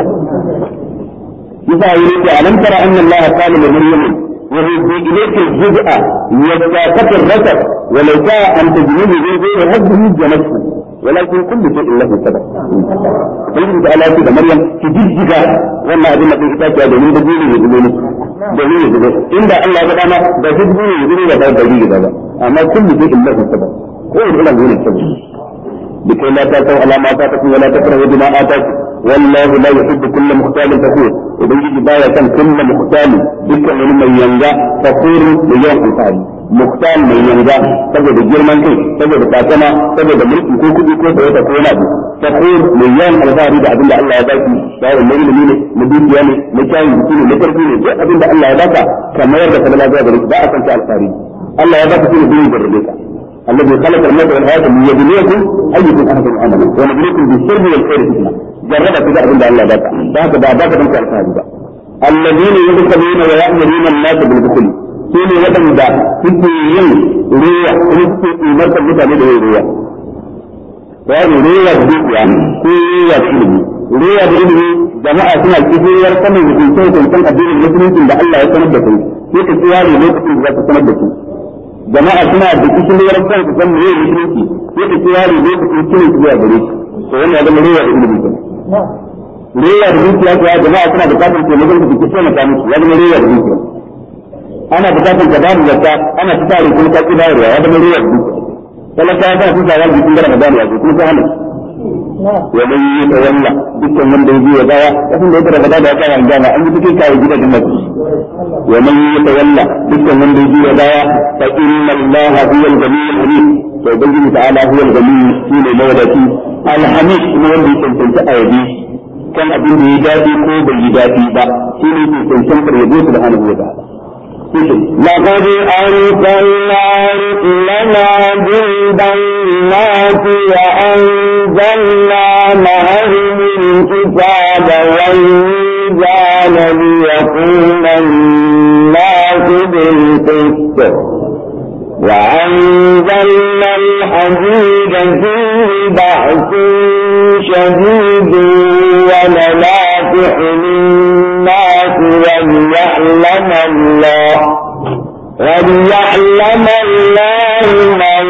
إذا يريد ألم ترى أن الله قال لمريم وهي إليك الجزء يتكاثر الرسل ولو جاء أن تجنيه غير هذه جنته ولكن كل شيء له سبب. فإذا تعالى كذا مريم تجزك وما أدنى في كتابك دليل دليل دليل دليل دليل إن الله تعالى بجدني دليل دليل دليل أما كل شيء له سبب. هو العلم هو السبب. لكي لا تأتوا على ما فاتكم ولا تكرهوا بما آتاكم والله لا يحب كل مختال فخور وبيجي باية كل مختال ذكر من ينجا فخور بيوم الفعل مختال من ينجا تجد الجرمان كي تجد فاتنا تجد ملك كوكو بيكو سيئة كونا فخور من يوم الفعل إذا أبن الله يباكي فهو الليل مليني مدين يعني مكاين بكيني مكركيني جاء أبن الله يباكا كما يرد صلى الله عليه وسلم باء سنشاء الفاري الله يباكي فيه بيه جربيكا الذي خلق الموت والحياة ليبليكم أيكم أحسن عملا ونبليكم بالسر والخير فتنة جرب كذا عند الله ذاك ذاك ذاك من كالفاذ الذين يبتلون ويأمرون الناس بالبخل سوني وطن ذا فتنين ريا رزق إمرت المتعلم ريا وهذه ريا الدنيا ريا العلم ريا العلم جماعة سنة كثير يرسل في سنة سنة الدين المسلمين عند الله يتنبتهم في كثير لوقت ذات تنبتهم jama'a suna da cikin yaran kan su san me yake musulunci sai ka tsaya ne lokacin cikin zuwa gare shi to wannan ya zama rewa da ilimi kenan rewa da dukiya kuwa jama'a suna da kafin ke magan da kike so na ta musu ya zama rewa da dukiya ana bukatar ka bani zakka ana ta tare kuma ka ki bayarwa ya zama rewa da dukiya talaka ya ta sa wani cikin Ramadan ya zo kuma ta hana ya bai yi tawalla dukkan wanda yake ya baya kafin da yake Ramadan ya kawo jama'a an yi cikin kai gidan mutum ومن يتولى ذكر من بيجي ودايا فإن الله هو الغني الحميد فبين تعالى هو الغني في مولاتي الحميد هو الذي تنتهي أيدي كان أبين بيجاتي كو بيجاتي با سيني تنتهي يدي سبحانه وتعالى لقد أرسلنا رسلنا بالبينات وأنزلنا معهم الكتاب والميزان ليكون الناس بالقسط وأنزلنا الحديد فيه بأس شديد ومنافع للناس وليعلم الله وليعلم الله من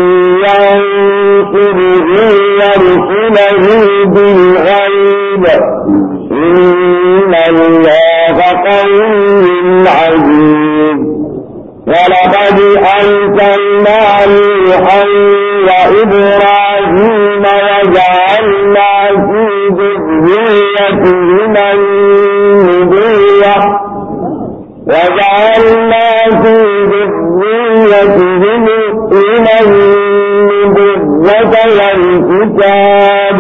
ينصره ورسله بالغيب إن الله قوي عزيز ولقد أرسلنا نوحا وإبراهيم وجعلنا في ذريتهما النبوة وجعلنا في ذريتهم النبوة والكتاب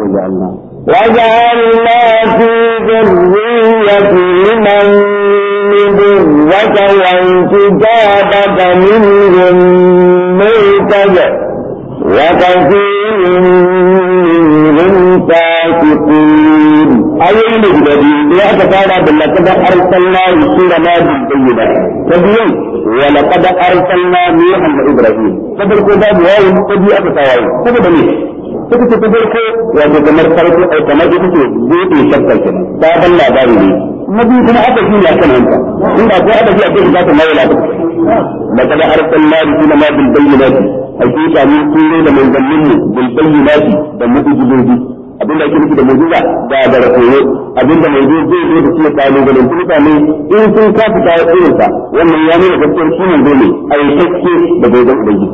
وجعلنا في ذريتهما النبوة والكتاب فمنهم مهتد وكثير منهم فاسقين. أيها الذين يتفاعلون بالله أرسلنا رسولنا بالبينات فبين ولقد أرسلنا نوحا وإبراهيم فبالكو باب واو تبي أتفاعل فبدني suka ce ta farko wato kamar farko ai kamar ita ce buɗe shakkar kenan sabon labari ne na biyu kuma aka shi ya kan hanta inda ko aka ji a cikin zata mai labari da kada arsalna rusulana bil bayyinati hakika mun turo da manzannin mu bil bayyinati da mu'jizoji abinda ake nufi da mu'jiza da da koyo abinda mai zai zai zo da shi kalu ganin mutane in sun kafa ta irin sa wannan ya nuna gaskiyar shi ne dole ai takke da bai da ubangiji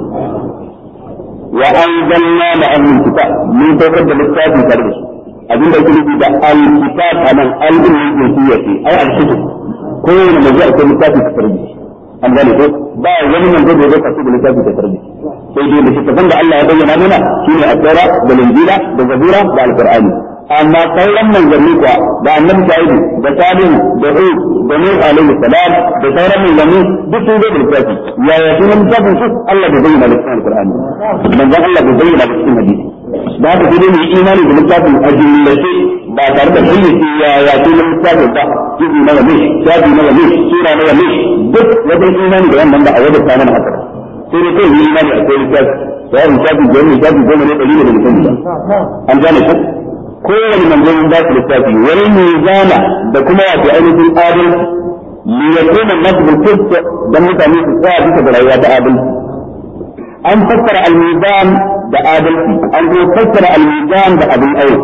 وأنزلنا معهم الكتاب من توكد الكتاب تربس أبين ذلك الكتاب الكتاب أنا الألم الجنسية أي الكتب kowane manzo akwai littafi ka tarbi an gane ko ba wani manzo da zai kasu da littafi ka tarbi sai dai littafin da Allah ya bayyana mana shine at-Taura da Injila da Zabura da Al-Qur'ani amma sauran manzanni kuwa da annabi Shu'aibu da Salihu da Hud da Nuh alaihi salam da sauran manzanni duk sun zo da littafi ya ya sunan littafin su Allah bai bayyana da cikin Al-Qur'ani manzon Allah bai bayyana da cikin hadisi da haka sai mu imani da littafin ajillace ba tare da fayyace ya ya sunan littafin ba jibi na wani shafi na wani sura na wani duk wajen imani da wannan da a wajen sanan haka sai dai kai imani a kai littafi sai littafi goma littafi goma ne dalilin da mutum ba an gane ku kowane manzon ba su littafi wani mizana da kuma wato ainihin adalci li yakuna nasu bil qist dan mutane su tsaya bisa da rayuwa ta adalci an fassara al-mizan da adalci an kuma fassara al-mizan da abin aure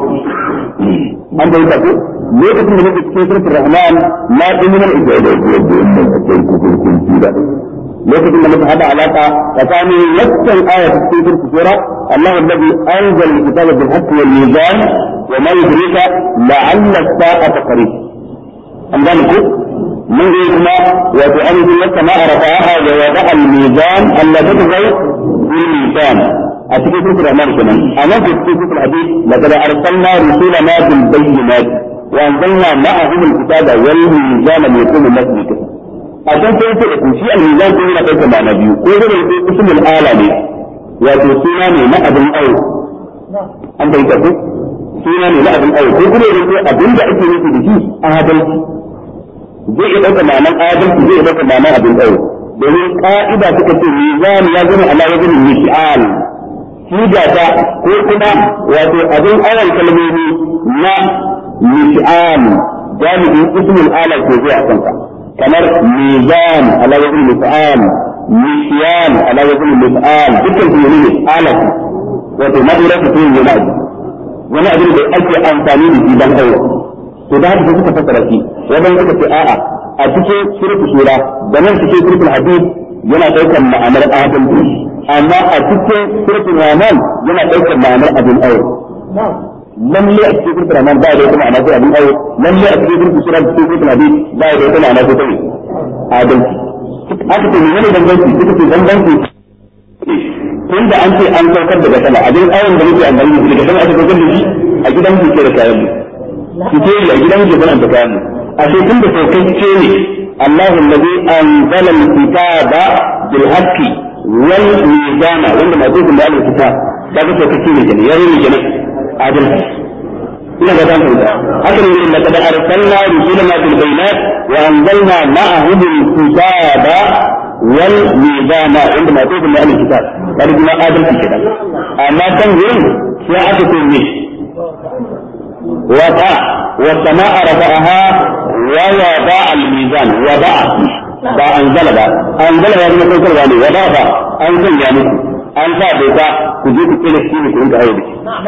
an bai tafi lokacin da nake cikin suratul rahman la tu'minu illa billahi akwai kufurkun tida lokacin da muka hada alaka tsakanin wannan aya ta cikin suratul shura Allah alladhi anzala al-kitaba bil haqqi wal mizan wa ma yudrika la'alla as-sa'ata qarib an gane ku mun ga kuma wato an yi wata ma arafaha wa wada al-mizan alladhi tazawwaj bil mizan a cikin suratul rahman kenan amma cikin suratul hadid laqad arsalna rusulana bil bayyinat wa anzalna ma'ahum al-kitaba wal mizana liyaquma an-nasu bil qist a can sai ce ku shi al-mizan ko yana kai da biyu ko da ismul ala ne wato suna ne na abin aure an bai ta ku suna ne na abin aure ko kuma ne abin da ake nufi da shi adalci zai iya dauka ma'anar adalci zai iya dauka ma'anar abin aure domin ka'ida suka ce mizan ya zama ala wajen misal shi da ta ko kuma wato abin auren kalmomi na misal jami'in ismul ala ke zuwa kanka kamar mizan ala wajhi mif'al misyan ala wajhi mif'al dukkan su ne alati wato madura su ne yana wani abin da ake amfani da shi dan aure to da haka suka fassara shi wannan suka ce a'a a cikin suratul shura da nan cikin suratul hadid yana daukar ma'anar adalci amma a cikin suratul rahman yana daukar ma'anar abin aure lalle a cikin suratul rahman ba da wata ma'ana ko abin aure lalle a cikin suratul shura da suratul hadid ba da wata ma'ana ko tayi adalci haka to ne ne danganci suka ce danganci tunda an ce an saukar daga sama abin auren da muke amfani da daga sama aka saukar da shi a gidan mu ke da kayan mu ke a gidan mu ke da kayan mu a ce tunda saukacce ne Allahu alladhi anzala al-kitaba bil haqqi wal mizana wanda ma zai da al-kitab da ga saukacce ne kenan yayi ne kenan adalci ina ga dan da haka ne inda kada arsalna rusulana bil bayinat wa anzalna ma'ahum al-kitaba wal mizana wanda ma zai da al-kitab da kuma adalci kenan amma dan gurin sai aka ce ne wata wa sama'a rafa'aha wa wada al-mizan wada ba anzala ba anzala ya zama saukarwa ne wada ba an sanya muku an sa doka ku je ku kira shi ne ku rinka aure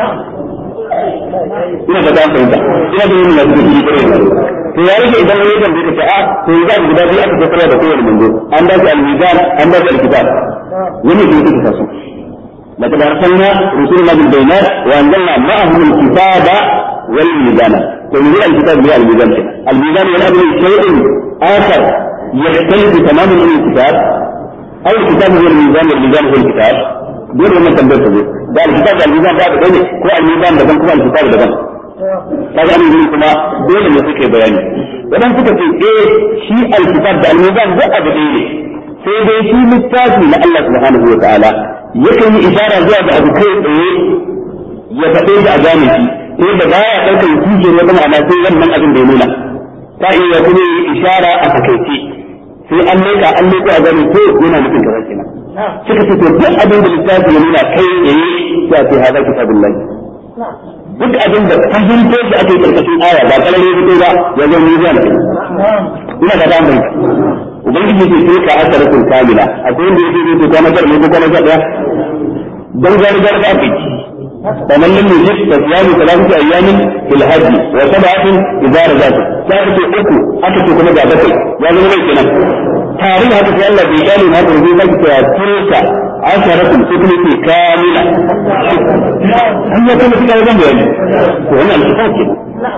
ina da dan fahimta ina da yin lafiya shi kare to ya rike idan wani kan bai ta a to ya ga guda biyu aka tsara da kowane manzo an ba shi al-mizan an ba shi al-kitab wani ne yake kasu لقد أرسلنا رسولنا بالبينات وأنزلنا معهم الكتاب والميزان فمن الكتاب هو الميزان الميزان يلعب شيء آخر يختلف تماما عن الكتاب أو الكتاب هو الميزان والميزان هو الكتاب دون ما تنبهت به ده الكتاب والميزان ده بينه هو الميزان ده هو الكتاب ده kaga an yi kuma dole ne suke bayani wadan suka ce eh shi alkitab da almizan da abu ne sai dai shi littafi na Allah subhanahu wa ta'ala yakan yi isara zuwa ga abu kai tsaye ya faɗe da a gane shi sai da baya ɗaukar kije wata ma'ana sai wannan abin da ya nuna ta iya kuma yi isara a takaice sai an leka an leka a gane ko yana nufin kaza kenan suka ce to duk abin da littafi ya nuna kai tsaye sai a ce hada kitabullahi duk abin da fahimto shi ake karkashin aya ba kalare fito ba ya zo ni zan ina da dan ubangiji ke ce ka asaratul kamila akwai wanda yake ce ko nazar ne ko kuma da dan gargar da ake فمن لم يجد فصيام ثلاثة أيام في الحج وسبعة إذا رجعت تعرف أكو أكو كما جابت يا زلمة كنا تاريخ هذا في الله بيجاني ما تريد أن تلك عشرة سكنة كاملة هي كما في كلام يعني وهنا الكتاب كده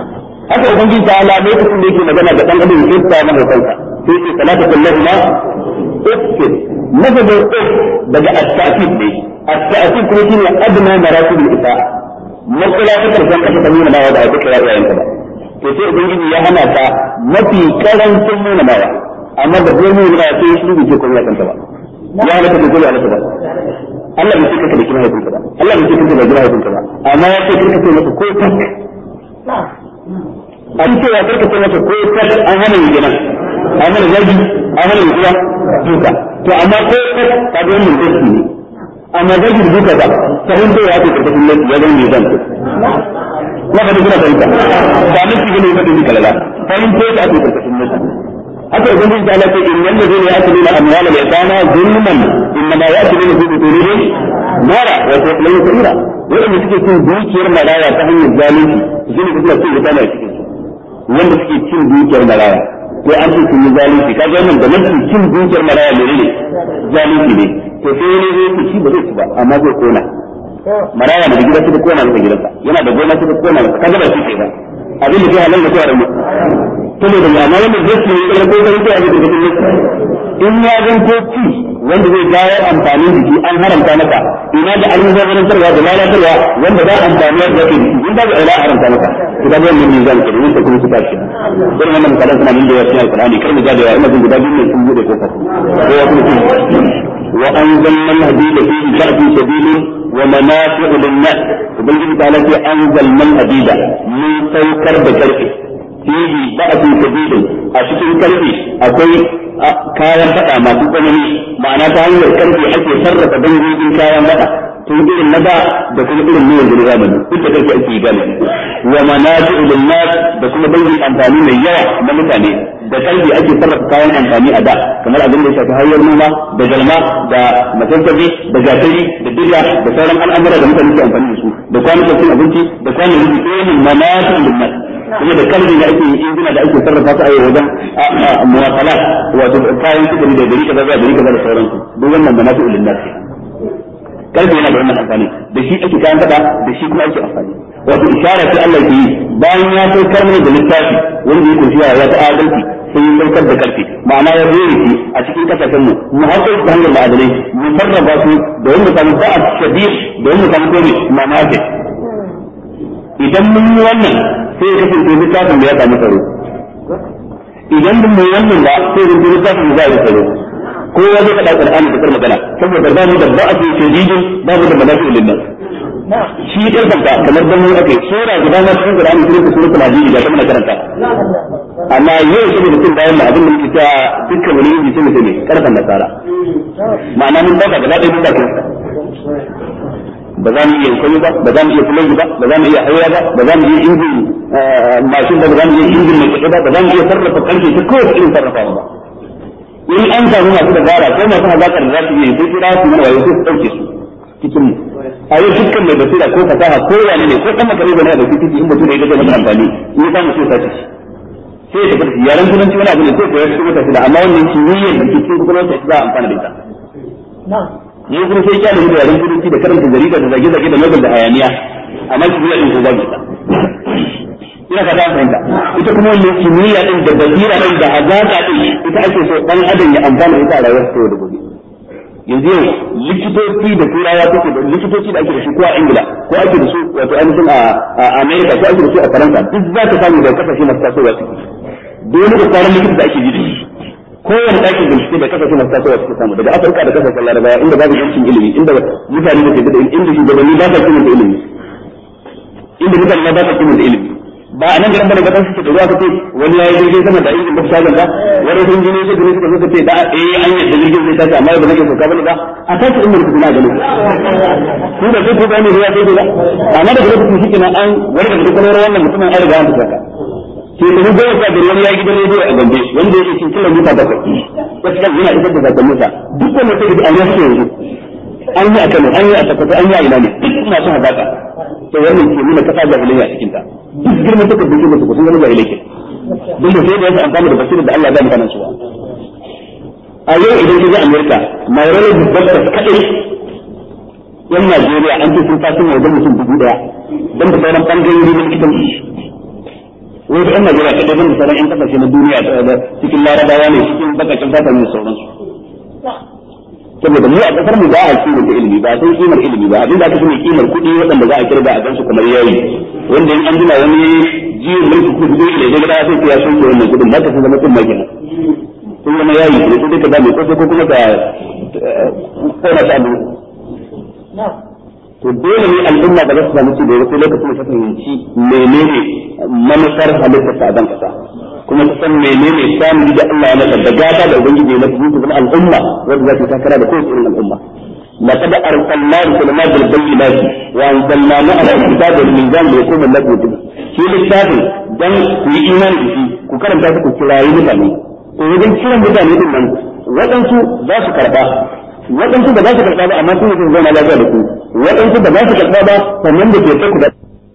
haka ubangiji ta ala lokacin da yake magana da dan adam yake ta mana kansa sai ce salatu kullahu ma ukfir nazar uk daga at-ta'kid ne at-ta'kid kuma shine adna maratib al-isa matsala ta karshen kasa ta nuna mawa da a duka yayin ka ba to sai ubangiji ya hana ta mafi karancin nuna mawa amma da zai nuna mawa sai shi bai ce komai a kanta ba ya halatta da komai a kanta ba Allah bai ce kaka da kina haifinka ba Allah bai ce kaka da kina haifinka ba amma ya ce kaka ce masa ko tak an ce ya kaka ce masa ko tak an hana yi gina an hana zagi an hana yi kuwa duka to amma ko tak ka ga wannan gaski ne amma zagi duka ba fahimta ya ce kaka ce ya zama mai zan na ka dukkan fahimta ba nufi gane ba da duka lala fahimta ya ce kaka ce masa haka ubangiji ta lafi innal ladina ya'kuluna amwala al-yatama zulman innama ya'kuluna fi butunihim nara wa yasluna sa'ira wanda suke cin dukiyar maraya ta hanyar zalunci shine kuma cin da a cikin su wanda suke cin dukiyar maraya ko an ce sun yi zalunci kaga wannan da nan cin dukiyar maraya ne ne zalunci ne to sai ne zai ci ba zai ci ba amma zai kona maraya da gidansa da kona masa gidansa yana da gona ta kona masa kaga ba shi ke ba abin da ke halal da kowa ramu to ne da amma wannan zai ne da ko da yake a cikin in ya zan ko ci wanda zai bayar amfanin jiki an haramta maka ina da almubazzarantarwa da lalatarwa wanda ba amfani da yake in ba da ila haramta maka idan wannan ne zan kira wanda kuma su tashi dan wannan misalan suna nan da yawa cikin alqur'ani kar mu ga da ina jin guda biyu ne sun bude kofar ko ya kuma wa anzalna al-hadida fihi ba'du sabilin wa manafi'u lin-nas ubangiji ta lafi anzalna al-hadida mun saukar da karfi fihi ba'du sabilin a cikin karfi akwai kayan fada masu tsanani ma'ana ta hanyar karfi ake sarrafa dangogin kayan fada tun irin na da da kuma irin ne yanzu zamani duk da karfi ake gane wa manafi'u lin-nas da kuma dangin amfani mai yawa na mutane da karfi ake sarrafa kayan amfani a da kamar abin da ya shafi hanyar noma da galma da matantabi da gatari da diga da sauran al'amura da mutane ke amfani da su da kwanukan cin abinci da kwanukan rufi ɗoyin manafi'u lin-nas kuma da kalbi da ake injina da ake sarrafa su a yau wajen muwasalat wato kayan sukari da gari kaza zuwa gari kaza da sauransu duk wannan manafi'u lin-nas kalbi yana da wannan amfani da shi ake kayan fada da shi kuma ake amfani wato isharar sai Allah ke yi bayan ya kai karni da littafi wanda yake cewa ya ta adalci sai ya saukar da karfi ma'ana ya rere shi a cikin kasashen mu mu haƙƙo da hanyar ma'adanai mu sarrafa su da wanda samu ba'a shadir da wanda samu kome mamaki idan mun yi wannan sai ya kasance littafin da ya samu tsaro idan mun yi wannan ba sai ya kasance littafin da za a yi tsaro kowa zai faɗa Qur'ani da magana saboda ba mu da ba'atu shadidin ba mu da manafi'u lin-nas shi karfan ka kamar dan mu ake sura guda na cikin Qur'ani cikin suratul hadid da kuma karanta amma yau shi da cikin bayan da abin da yake ta dukkan wani yin shi ne karfan nasara ma'ana mun baka da dai mun da kanka ba za mu iya koyi ba ba za mu iya fulani ba ba za mu iya hawa ba ba za mu iya injin mashin ba ba za mu iya injin mai kuɗi ba ba za mu iya sarrafa kanki ta kowace irin sarrafawa ba in an samu masu dabara ko masu hazakar da za su yi sai kira su mana wayo sai su ɗauke su cikin a yau dukkan mai basira ko fasaha ko wani ne ko ɗan makare bane a ɗauki titi in mutum ne ya gaza masa amfani in samu sai sace shi sai ya tafi yaran turanci wani abu ne sai koyar cikin mutane da amma wannan kimiyyar da ke cikin kuma wata za a amfana da ita ne kuma sai kyale da yaran turanci da karanta jarida da zage-zage da magal da hayaniya amma kimiyyar din ko babu ita ina ka ta fahimta ita kuma wannan kimiyya din da basira din da hazaka din ita ake so dan adam ya amfana ita a rayuwar sa da gobe yanzu yau likitoci da turawa take da likitoci da ake da su ko a Ingila ko ake da su wato ainihin a America ko ake da su a Faransa duk za ka samu da kasashe masu tasowa suke dole da kwanan likita da ake ji da shi kowane ɗakin bincike da kasashe masu tasowa suke samu daga Afirka da kasashen Larabawa inda babu yancin ilimi inda mutane da ke da inda shugabanni ba sa kimin da ilimi inda mutane ba sa kimin da ilimi ba a nan garin bane gaban suke da ruwa kace wani yayi jirgin sama da injin babu shagan ba wani sun gine shi gine suka suka ce da eh an yi da jirgin zai tashi amma ba zai sauka bane ba a tashi in mutum na gani ko da sai ko ba ne ruwa sai da amma da lokacin shi kenan an wani da kuma wannan mutumin an riga an tsaka ke da ruwa sa da wani yayi gidan rediyo a Gombe wanda yake cikin kilomita bakwai wasu kan yana isar da zakamisa duk wanda sai da an yi yanzu an yi a Kano an yi a Sokoto an yi a ina ne duk suna son hazaka to wannan ke nuna kasa jahiliya cikin ta duk girman take da kuma su zama jahilai ke duk da sai da yake amfani da basira da Allah ya mutanen su a yau idan kaje America neurology doctors kadai yan Najeriya an ce sun fasin wajen mutum dubu daya dan da sauran bangarori na likitanci wai ɗan Najeriya kadai ban da sauran ƴan kasashe na duniya da cikin larabawa ne cikin bakakin fata ne sauransu saboda mu a kasar mu ba a kima da ilimi ba sai kimar ilimi ba abin da aka sani kimar kuɗi waɗanda za a kirga a gansu kamar yayi wanda in an jima wani jiyo mulki ko duk da ya ga sai ya soke wannan kuɗin ba ka san zama kuma kenan sun zama yayi ne sai ka ba mai ko ko kuma ka kona ta abu to dole ne al'umma ba za su samu ci da wasu lokacin da ta fahimci menene manufar halittar ta ban kasa kuma ta san menene samun da Allah ya maka da gata da ubangiji ya maka zuwa zama al'umma wanda za ta takara da kowace irin al'umma laqad arsalna rusulana bil bayyinati wa anzalna ma'al kitabi wal mizan li yakuna lakum hujjatun shi littafin dan ku yi imani da shi ku karanta shi ku kirayi mutane to wajen kiran mutane din nan waɗansu za su karɓa waɗansu ba za su karɓa ba amma sun yi zama lafiya da ku waɗansu ba za su karɓa ba sannan da ke kai ku da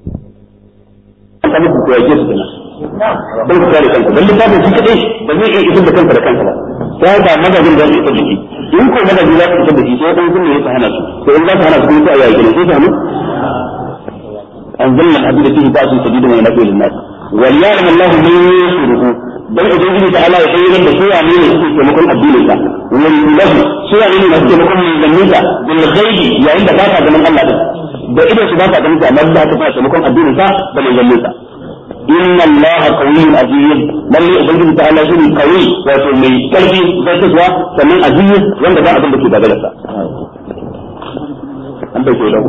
an kama ku koyake su kenan don ku kare kanku don littafin shi kaɗai ba zai iya isar da kanka da kanka ba sai ba magajin da zai isar da shi in ko magajin za su isar da shi sai waɗansu ne ya hana su to in za su hana su kuma sai a yayi kenan sai su hannu أنزلنا الحديد فيه بأس شديد ومنافع للناس وليعلم الله من ينصره dan ubangiji ta Allah ya bayyana da suwa ne suke taimakon addinin sa wal lahu suwa ne suke taimakon manzannin sa bil ghaibi yayin da ba ka ganin Allah din da idan su ba ka ganin sa amma da ka fara taimakon addinin sa da manzannin sa inna Allah qawiyyun aziz lalle ubangiji ta Allah shine qawi wato mai karfi zai tsaya sannan aziz wanda ba abin da ke gagara sa an bai ko da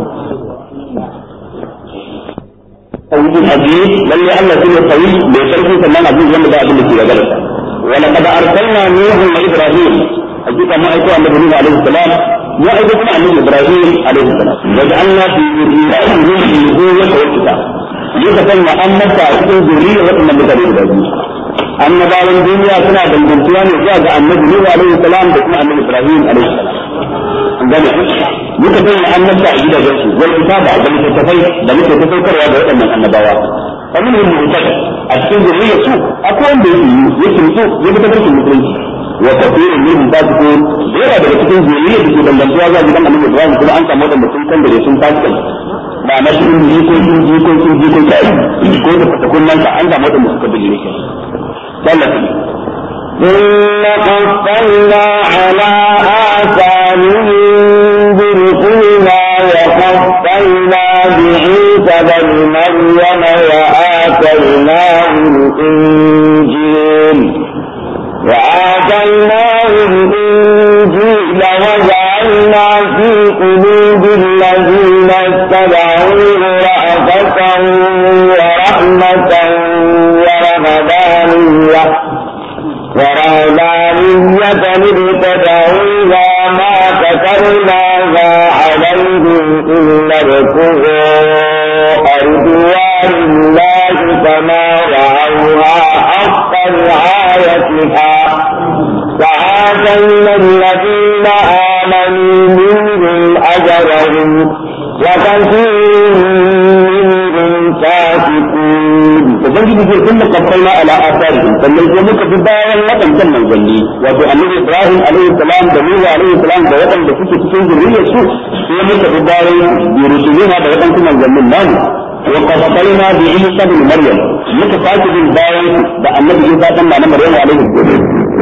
قوي عزيز بل لأن فيه قوي بيشرفه سلام عزيز ومن ذا أبن في وجلسة ولقد أرسلنا نوح وإبراهيم أجيك ما أيضا عن إبراهيم عليه السلام ما أيضا عن إبراهيم عليه السلام وجعلنا في ذريتهم النبوة والكتاب يتكلم أن تعطي ذرية وإن بذري إبراهيم أن بعض الدنيا كنا بالبنتيان جاء عن النبي عليه السلام باسم عن إبراهيم عليه السلام muka bayyana annabta a gidajen su wal kitaba da littattafai da muke tafaukarwa da waɗannan annabawa kamar yin mutada a cikin zuriyar su akwai wanda yake yi yake mutu ya ga tafarkin musulunci wa kafirun min fasiqun yana daga cikin zuriyar da ke dangantuwa zuwa gidan annabi Ibrahim kuma an samu waɗanda sun kan da sun fasika ba na cikin jikokin jikokin jikokin ko da fatakunan ka an samu waɗanda suka bijire ke sallallahu ثم قفلنا على آثارهم برسلنا وقفلنا بعيسى بن مريم وآتيناه الإنجيل وآتيناه الإنجيل وجعلنا في قلوب الذين اتبعوه رأفة ورحمة ورهبانية ورهبانية ابتدعوها ما كتبناها عليهم إلا ابتغاء رضوان الله فما رعوها حق رعايتها وآتينا الذين آمنوا منهم أجرهم وكثير منهم فاسقون ubangiji zai kunna kafaina ala asarihim sannan sai muka bi bayan wadannan manzanni wato annabi Ibrahim alaihi salam da Musa alaihi salam da wadanda suke cikin zuriyar su sai muka bi bayan bi rusulina da wadannan manzannin nan wa kafaina bi Isa ibn Maryam muka sake bin bayan da annabi Isa dan nan Maryam alaihi salam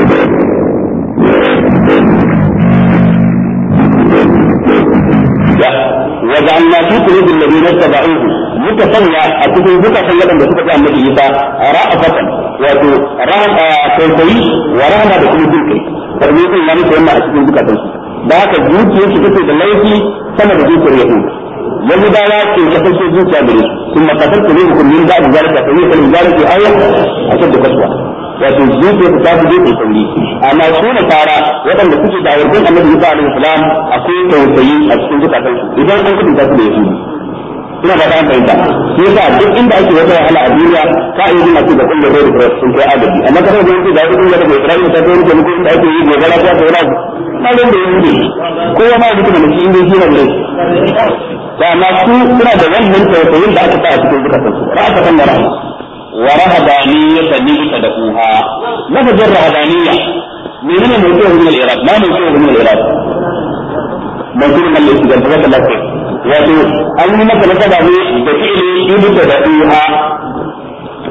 وجعلنا في قلوب الذين اتبعوه muka sanya a cikin zukatan waɗanda suka ji annabi Isa ra'afatan wato ra'a tausayi wa rahama da kuma jinkai karbi sun ya musu wannan a cikin zukatan su da haka zuciyar su take da laifi sama da zuciyar Yahud Yahudawa ke kasance zuciya gare su sun makatar ku ne hukumin da zalika fa ne kan zalika aya a cikin kasuwa wato zuciya ta tafi da tsauri amma su ne fara waɗanda suke da ayyukan annabi Isa alaihi salam akwai tausayi a cikin zukatan su idan an kudin su da Yahudi ina ba ta fahimta shi yasa duk inda ake wata wahala a duniya ka yi jin ake da kullum road press sun kai adabi amma kada da yanzu da wani kungiya da Isra'ila ta kai mutum inda ake yi gobara ta ta wani malin da yanzu kowa ma mutum da shi inda shi ne ne ta amma su suna da wannan tausayin da aka sa a cikin zukatan su ra'a kan da rahama wa rahabaniyya nibta da kuha lafazin rahabaniyya menene mai kyau ne al-iraq ma mai kyau ne al-iraq mutum ne da shi da lafiya wato an yi maka nasaba ne da fi'ili yudu da da'iha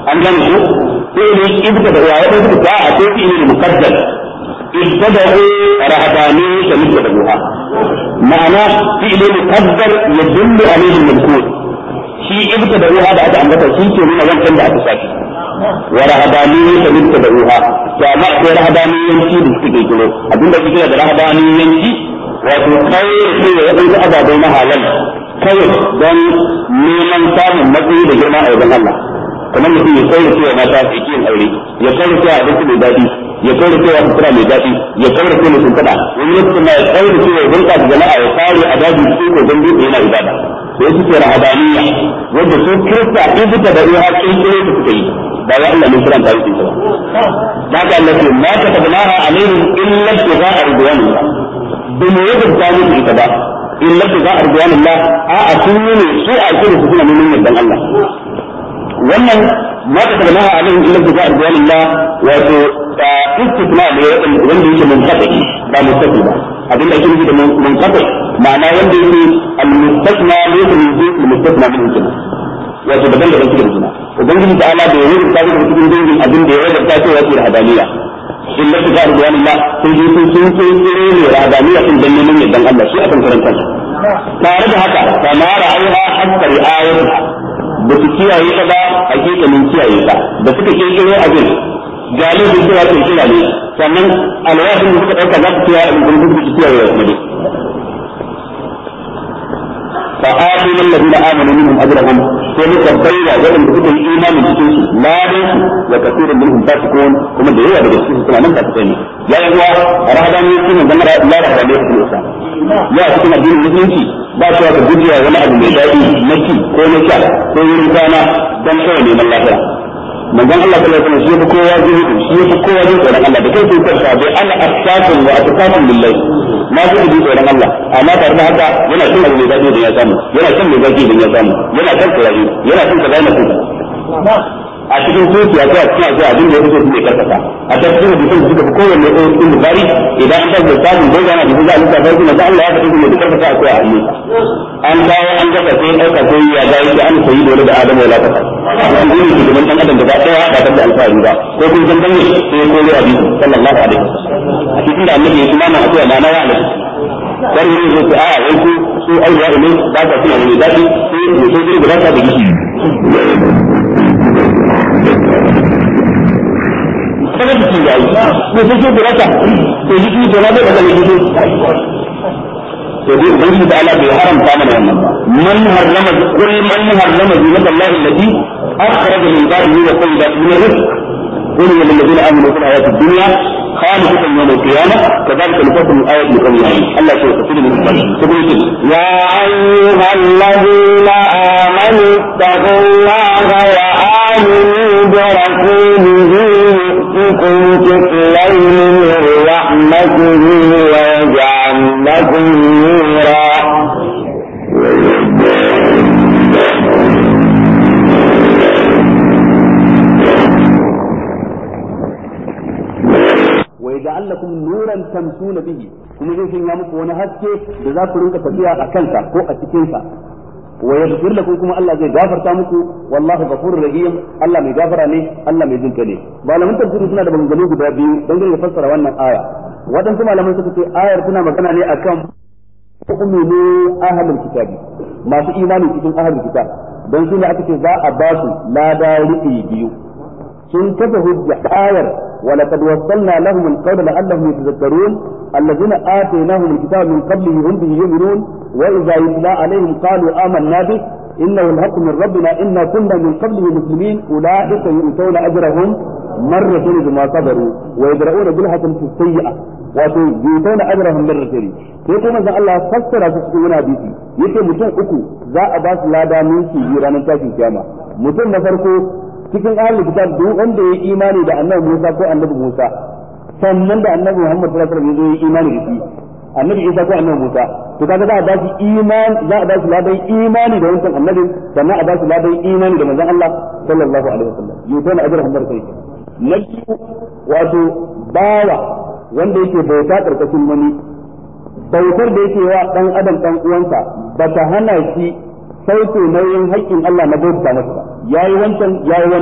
an gane ko sai ne ibda da ya wata suka ta a sai ne muqaddal ibtada'u rahabani da mutadaha ma'ana fi'il muqaddar yadullu alayhi al-madhkur shi ibtada'u da aka ambata shi ke nuna wancan da aka saki wa rahabani da mutadaha to amma sai rahabani yanci da suke kiro abinda kike da rahabani yanci wato kai sai ya yi ababai na halal kai don neman samun matsayi da girma a wajen Allah kuma mutum ya kai cewa mata su yi aure ya kai cewa abinci mai daɗi ya kai cewa sutura mai daɗi ya kai cewa sun kada wani lokacin ma ya kai cewa hulɗa da jama'a ya kare a daji su ko don dutse yana ibada to yake ce rahabaniya wanda su kirista in suka da iya haƙƙin kire su suka yi ba ya Allah ne kiran ta yi ba da ga Allah ce ma ka tabnaha alaihim illa tigaa ridwanillah bin yadda musu ita ba illa tigaa ridwanillah a a sun ne su a kire su suna neman yardan Allah wannan ma ka tabnaha alaihim illa tigaa ridwanillah wato istisna ne wanda yake munqati ba mustaqi ba abin da yake nufi da munqati ma'ana wanda yake al-mustasna laysa min al-mustasna min al wato daban da kake da ubangiji ta ala da yayi da kake da cikin dangin abin da ya wada ta cewa shi hadaniya illa ta ga ruwan Allah sai dai sun sun sun tsire ne hadaniya din dan neman dan Allah shi akan karanta tare da haka kamar aiha hakka ri'ayatuha da su kiyaye ta ba hakikanin kiyaye ta da suka kirkiro abin galibin cewa ke kira ne sannan alwafin da suka dauka za su kiyaye abin da suka kiyaye wa kuma فآتنا الذين آمنوا منهم أجرهم سنك بينا وإن كنت الإيمان بكيش لا ننسي وكثير منهم فاسقون كما دعوا بجسوس كما من فاسقين يا إخوة رهبان يسين وزمر لا رهبان يسين الإسلام يا أسكنا الدين المسلمين باشوا كالجديا ولا أبو ميدائي مكي كون شاء كون رسانا دم شوني من الله من ذن الله صلى الله عليه وسلم شيء بكوا جهد شيء بكوا جهد ورحمة الله بكيف يترشى بأنا أكتاكم وأتقاكم لله ما في جهد ورحمة الله أما تربى حتى ينا سنة الميدائي دنيا سامو ينا سنة الميدائي دنيا سامو ينا سنة كلاجي ينا سنة كلاجي سنة a cikin kotu ya zuwa cikin zuwa abin da ya fito su ne karkata a cikin da bisan suka fi kowanne ɗaya cikin bukari idan an tabbata samun zai gana da zuwa alisa farko na Allah ya fito su ne da karkata a kowa hannu an dawo an gasa sai ɗauka sai ya ga yake an sayi dole da Adamu ya lakata an yi ne shugaban ɗan adam da ba ɗaya ba tare da alfahari ba ko kun san dan ne sai ya kore hadisi sallallahu alaihi wasallam a cikin da annabi ya kuma na akwai ma'ana ya alaihi dan ne zai ce a wai su su Allah ne ba ta tuna ne dadi sai ne sai da ta da gishi kada ki ga yi ne sai da rata to yi da rata da ne ki to dai ubangiji da Allah bai haramta mana wannan man harrama kul man harrama zinata Allah allati akhraja min ba'dihi wa sayyidat min rizq qul lil ladina amanu fil hayati dunya خالصة يوم القيامة كذلك نفصل الآية لقوم يعلمون الله سبحانه وتعالى يا أيها الذين آمنوا اتقوا الله وآمنوا برسوله يؤتكم كفلين من رحمته ويجعل لكم نورا ويجعل لكم نورا تمشون به kuma zai sanya muku wani haske da za ku rinka tafiya a kansa ko a cikin sa wa yaghfir lakum kuma Allah zai gafarta muku wallahu ghafurur rahim Allah mai gafara ne Allah mai jinka ne malaman tafsiri suna da maganganu guda biyu don gane fassara wannan aya wadansu malaman suka ce ayar tana magana ne akan mu'minu ahlul kitabi masu imani cikin ahlul kitab don su ne aka ce za a ba su lada rubi biyu sun kafa hujja ayar ولقد وصلنا لهم القول لعلهم يتذكرون الذين آتيناهم الكتاب من قبله هم به يؤمنون وإذا يتلى عليهم قالوا آمنا به إنه الحق من ربنا إنا كنا من قبله مسلمين أولئك يؤتون أجرهم مرتين بما صبروا ويدرؤون بالحسنة السيئة ويؤتون أجرهم مرتين sai kuma da Allah fassara su cikin wani hadisi yake mutum uku za a ba su lada ninki ranar tashin kiyama mutum na farko cikin ahlul kitab duk wanda ya imani da annabi Musa ko annabi Musa sannan da annabi Muhammad sallallahu alaihi wasallam ya yi imani da shi annabi Isa ko annabi Musa to kaga za a ba shi iman za a ba shi ladan imani da wancan annabi sannan a ba shi ladan imani da manzon Allah sallallahu alaihi wasallam yutana ajrahum barkai na biyu wato bawa wanda yake bauta karkashin wani bautar da yake wa dan adam dan uwansa ba ta hana shi sauke nauyin haƙƙin Allah na bauta masa ba yayi wancan yayi wannan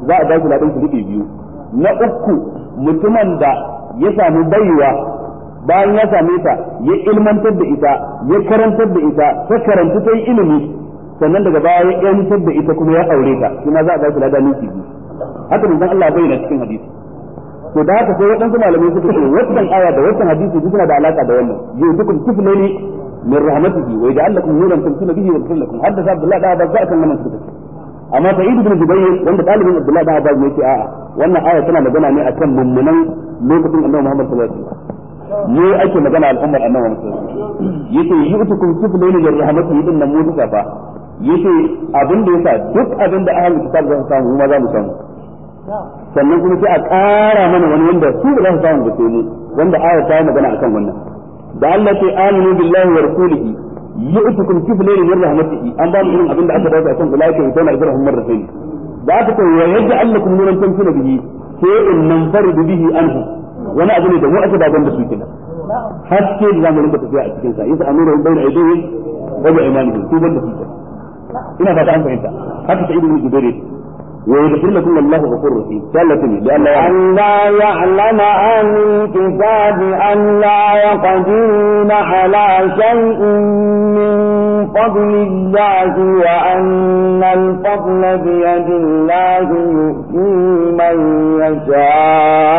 za a ba shi ladan su biyu. Na uku mutumin da ya samu baiwa bayan ya same ta ya ilmantar da ita ya karantar da ita ta karanta ta yi ilimi sannan daga baya ya yantar da ita kuma ya aure ta shi ma za a ba shi ladan biyu. Haka manzon Allah bayyana cikin hadisi. To da haka sai waɗansu malamai suka ce wannan aya da wannan hadisi duk suna da alaka da wannan yuzukum kiflani min rahmatihi wa yaj'al lakum nuran tamshuna bihi wa yaghfir lakum hadda Abdullah da Abbas akan wannan suka ce amma Sa'id ibn Jubayr wanda talibin Abdullah da Abbas yake a'a wannan aya tana magana ne akan mummunan lokacin Annabi Muhammad sallallahu alaihi wasallam mu ake magana al'ummar Annabi Muhammad sallallahu alaihi wasallam yace yuzukum kiflani min rahmatihi din nan mu duka fa yace abin da yasa duk abin da ahlul kitab za su samu mu ma za mu samu sannan kuma sai a ƙara mana wani wanda su ba za su samu ba sai mu wanda aya ta yi magana akan wannan da Allah ce aminu billahi wa rasulihi yu'tukum kiflayn min rahmatihi an ba mu irin abin da aka dace akan ulaika yutuna ibrahim marratayn da aka ce wa yaj'al lakum nuran tamshuna bihi sai in nan faridu bihi anhu wani abu ne da mu aka daban da su kenan haske da zamu rinka tafiya a cikin sa yasa amuru bayna aydihim wa bi imanihim su banda su ina fata an fahimta haka sai ibnu jubair ويغفر لكم الله غفور رحيم ثالثني لأن لا يعلم أهل الكتاب أن لا يقدرون على شيء من فضل الله وأن الفضل بيد الله يؤتيه من يشاء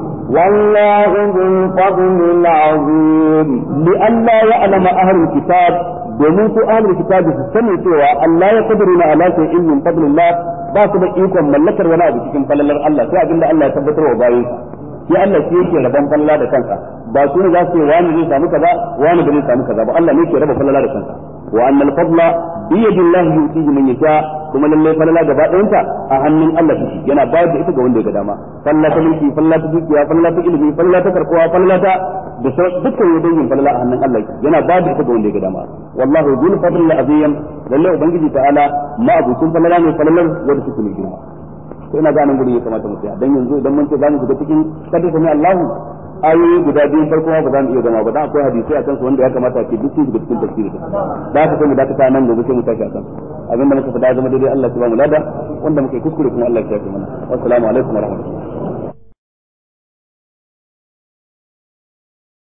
والله ذو الفضل العظيم لأن لا يعلم أهل الكتاب domin su ahlul kitabi su sani cewa Allah ya kadiruna ala shay'in min fadlillah ba su da ikon mallakar wani abu cikin falalar Allah sai abinda Allah ya tabbatar wa bayin sai Allah shi yake raban falala da kansa ba su ne za su yi wani zai samu kaza wani ba zai samu kaza ba Allah ne yake raba falala da kansa wa annal fadla bi yadillahi yutihi man yasha kuma lalle falala gaba ɗayanta a hannun Allah take yana bayar da ita ga wanda ya ga dama falala ta mulki falala ta dukiya falala ta ilimi falala ta karkuwa falala ta da dukkan yadin falala a hannun Allah yana bayar da ita ga wanda ya ga dama wallahu dhul fadli azim lalle ubangiji ta'ala ma abucin falala ne falalar wanda take ne girma to ina ganin gurin ya kamata mu tsaya dan yanzu idan mun ce zamu shiga cikin kada sami Allahu ayoyi guda biyu farko ba za mu iya gama ba dan akwai hadisi a kansu wanda ya kamata ke duk su da cikin tafsiri da haka sai mu dakata nan gobe sai mu tashi akan abinda muka faɗa zama daidai Allah ya ba mu lada wanda muke kuskure kuma Allah ya shafe mana assalamu alaikum wa rahmatullahi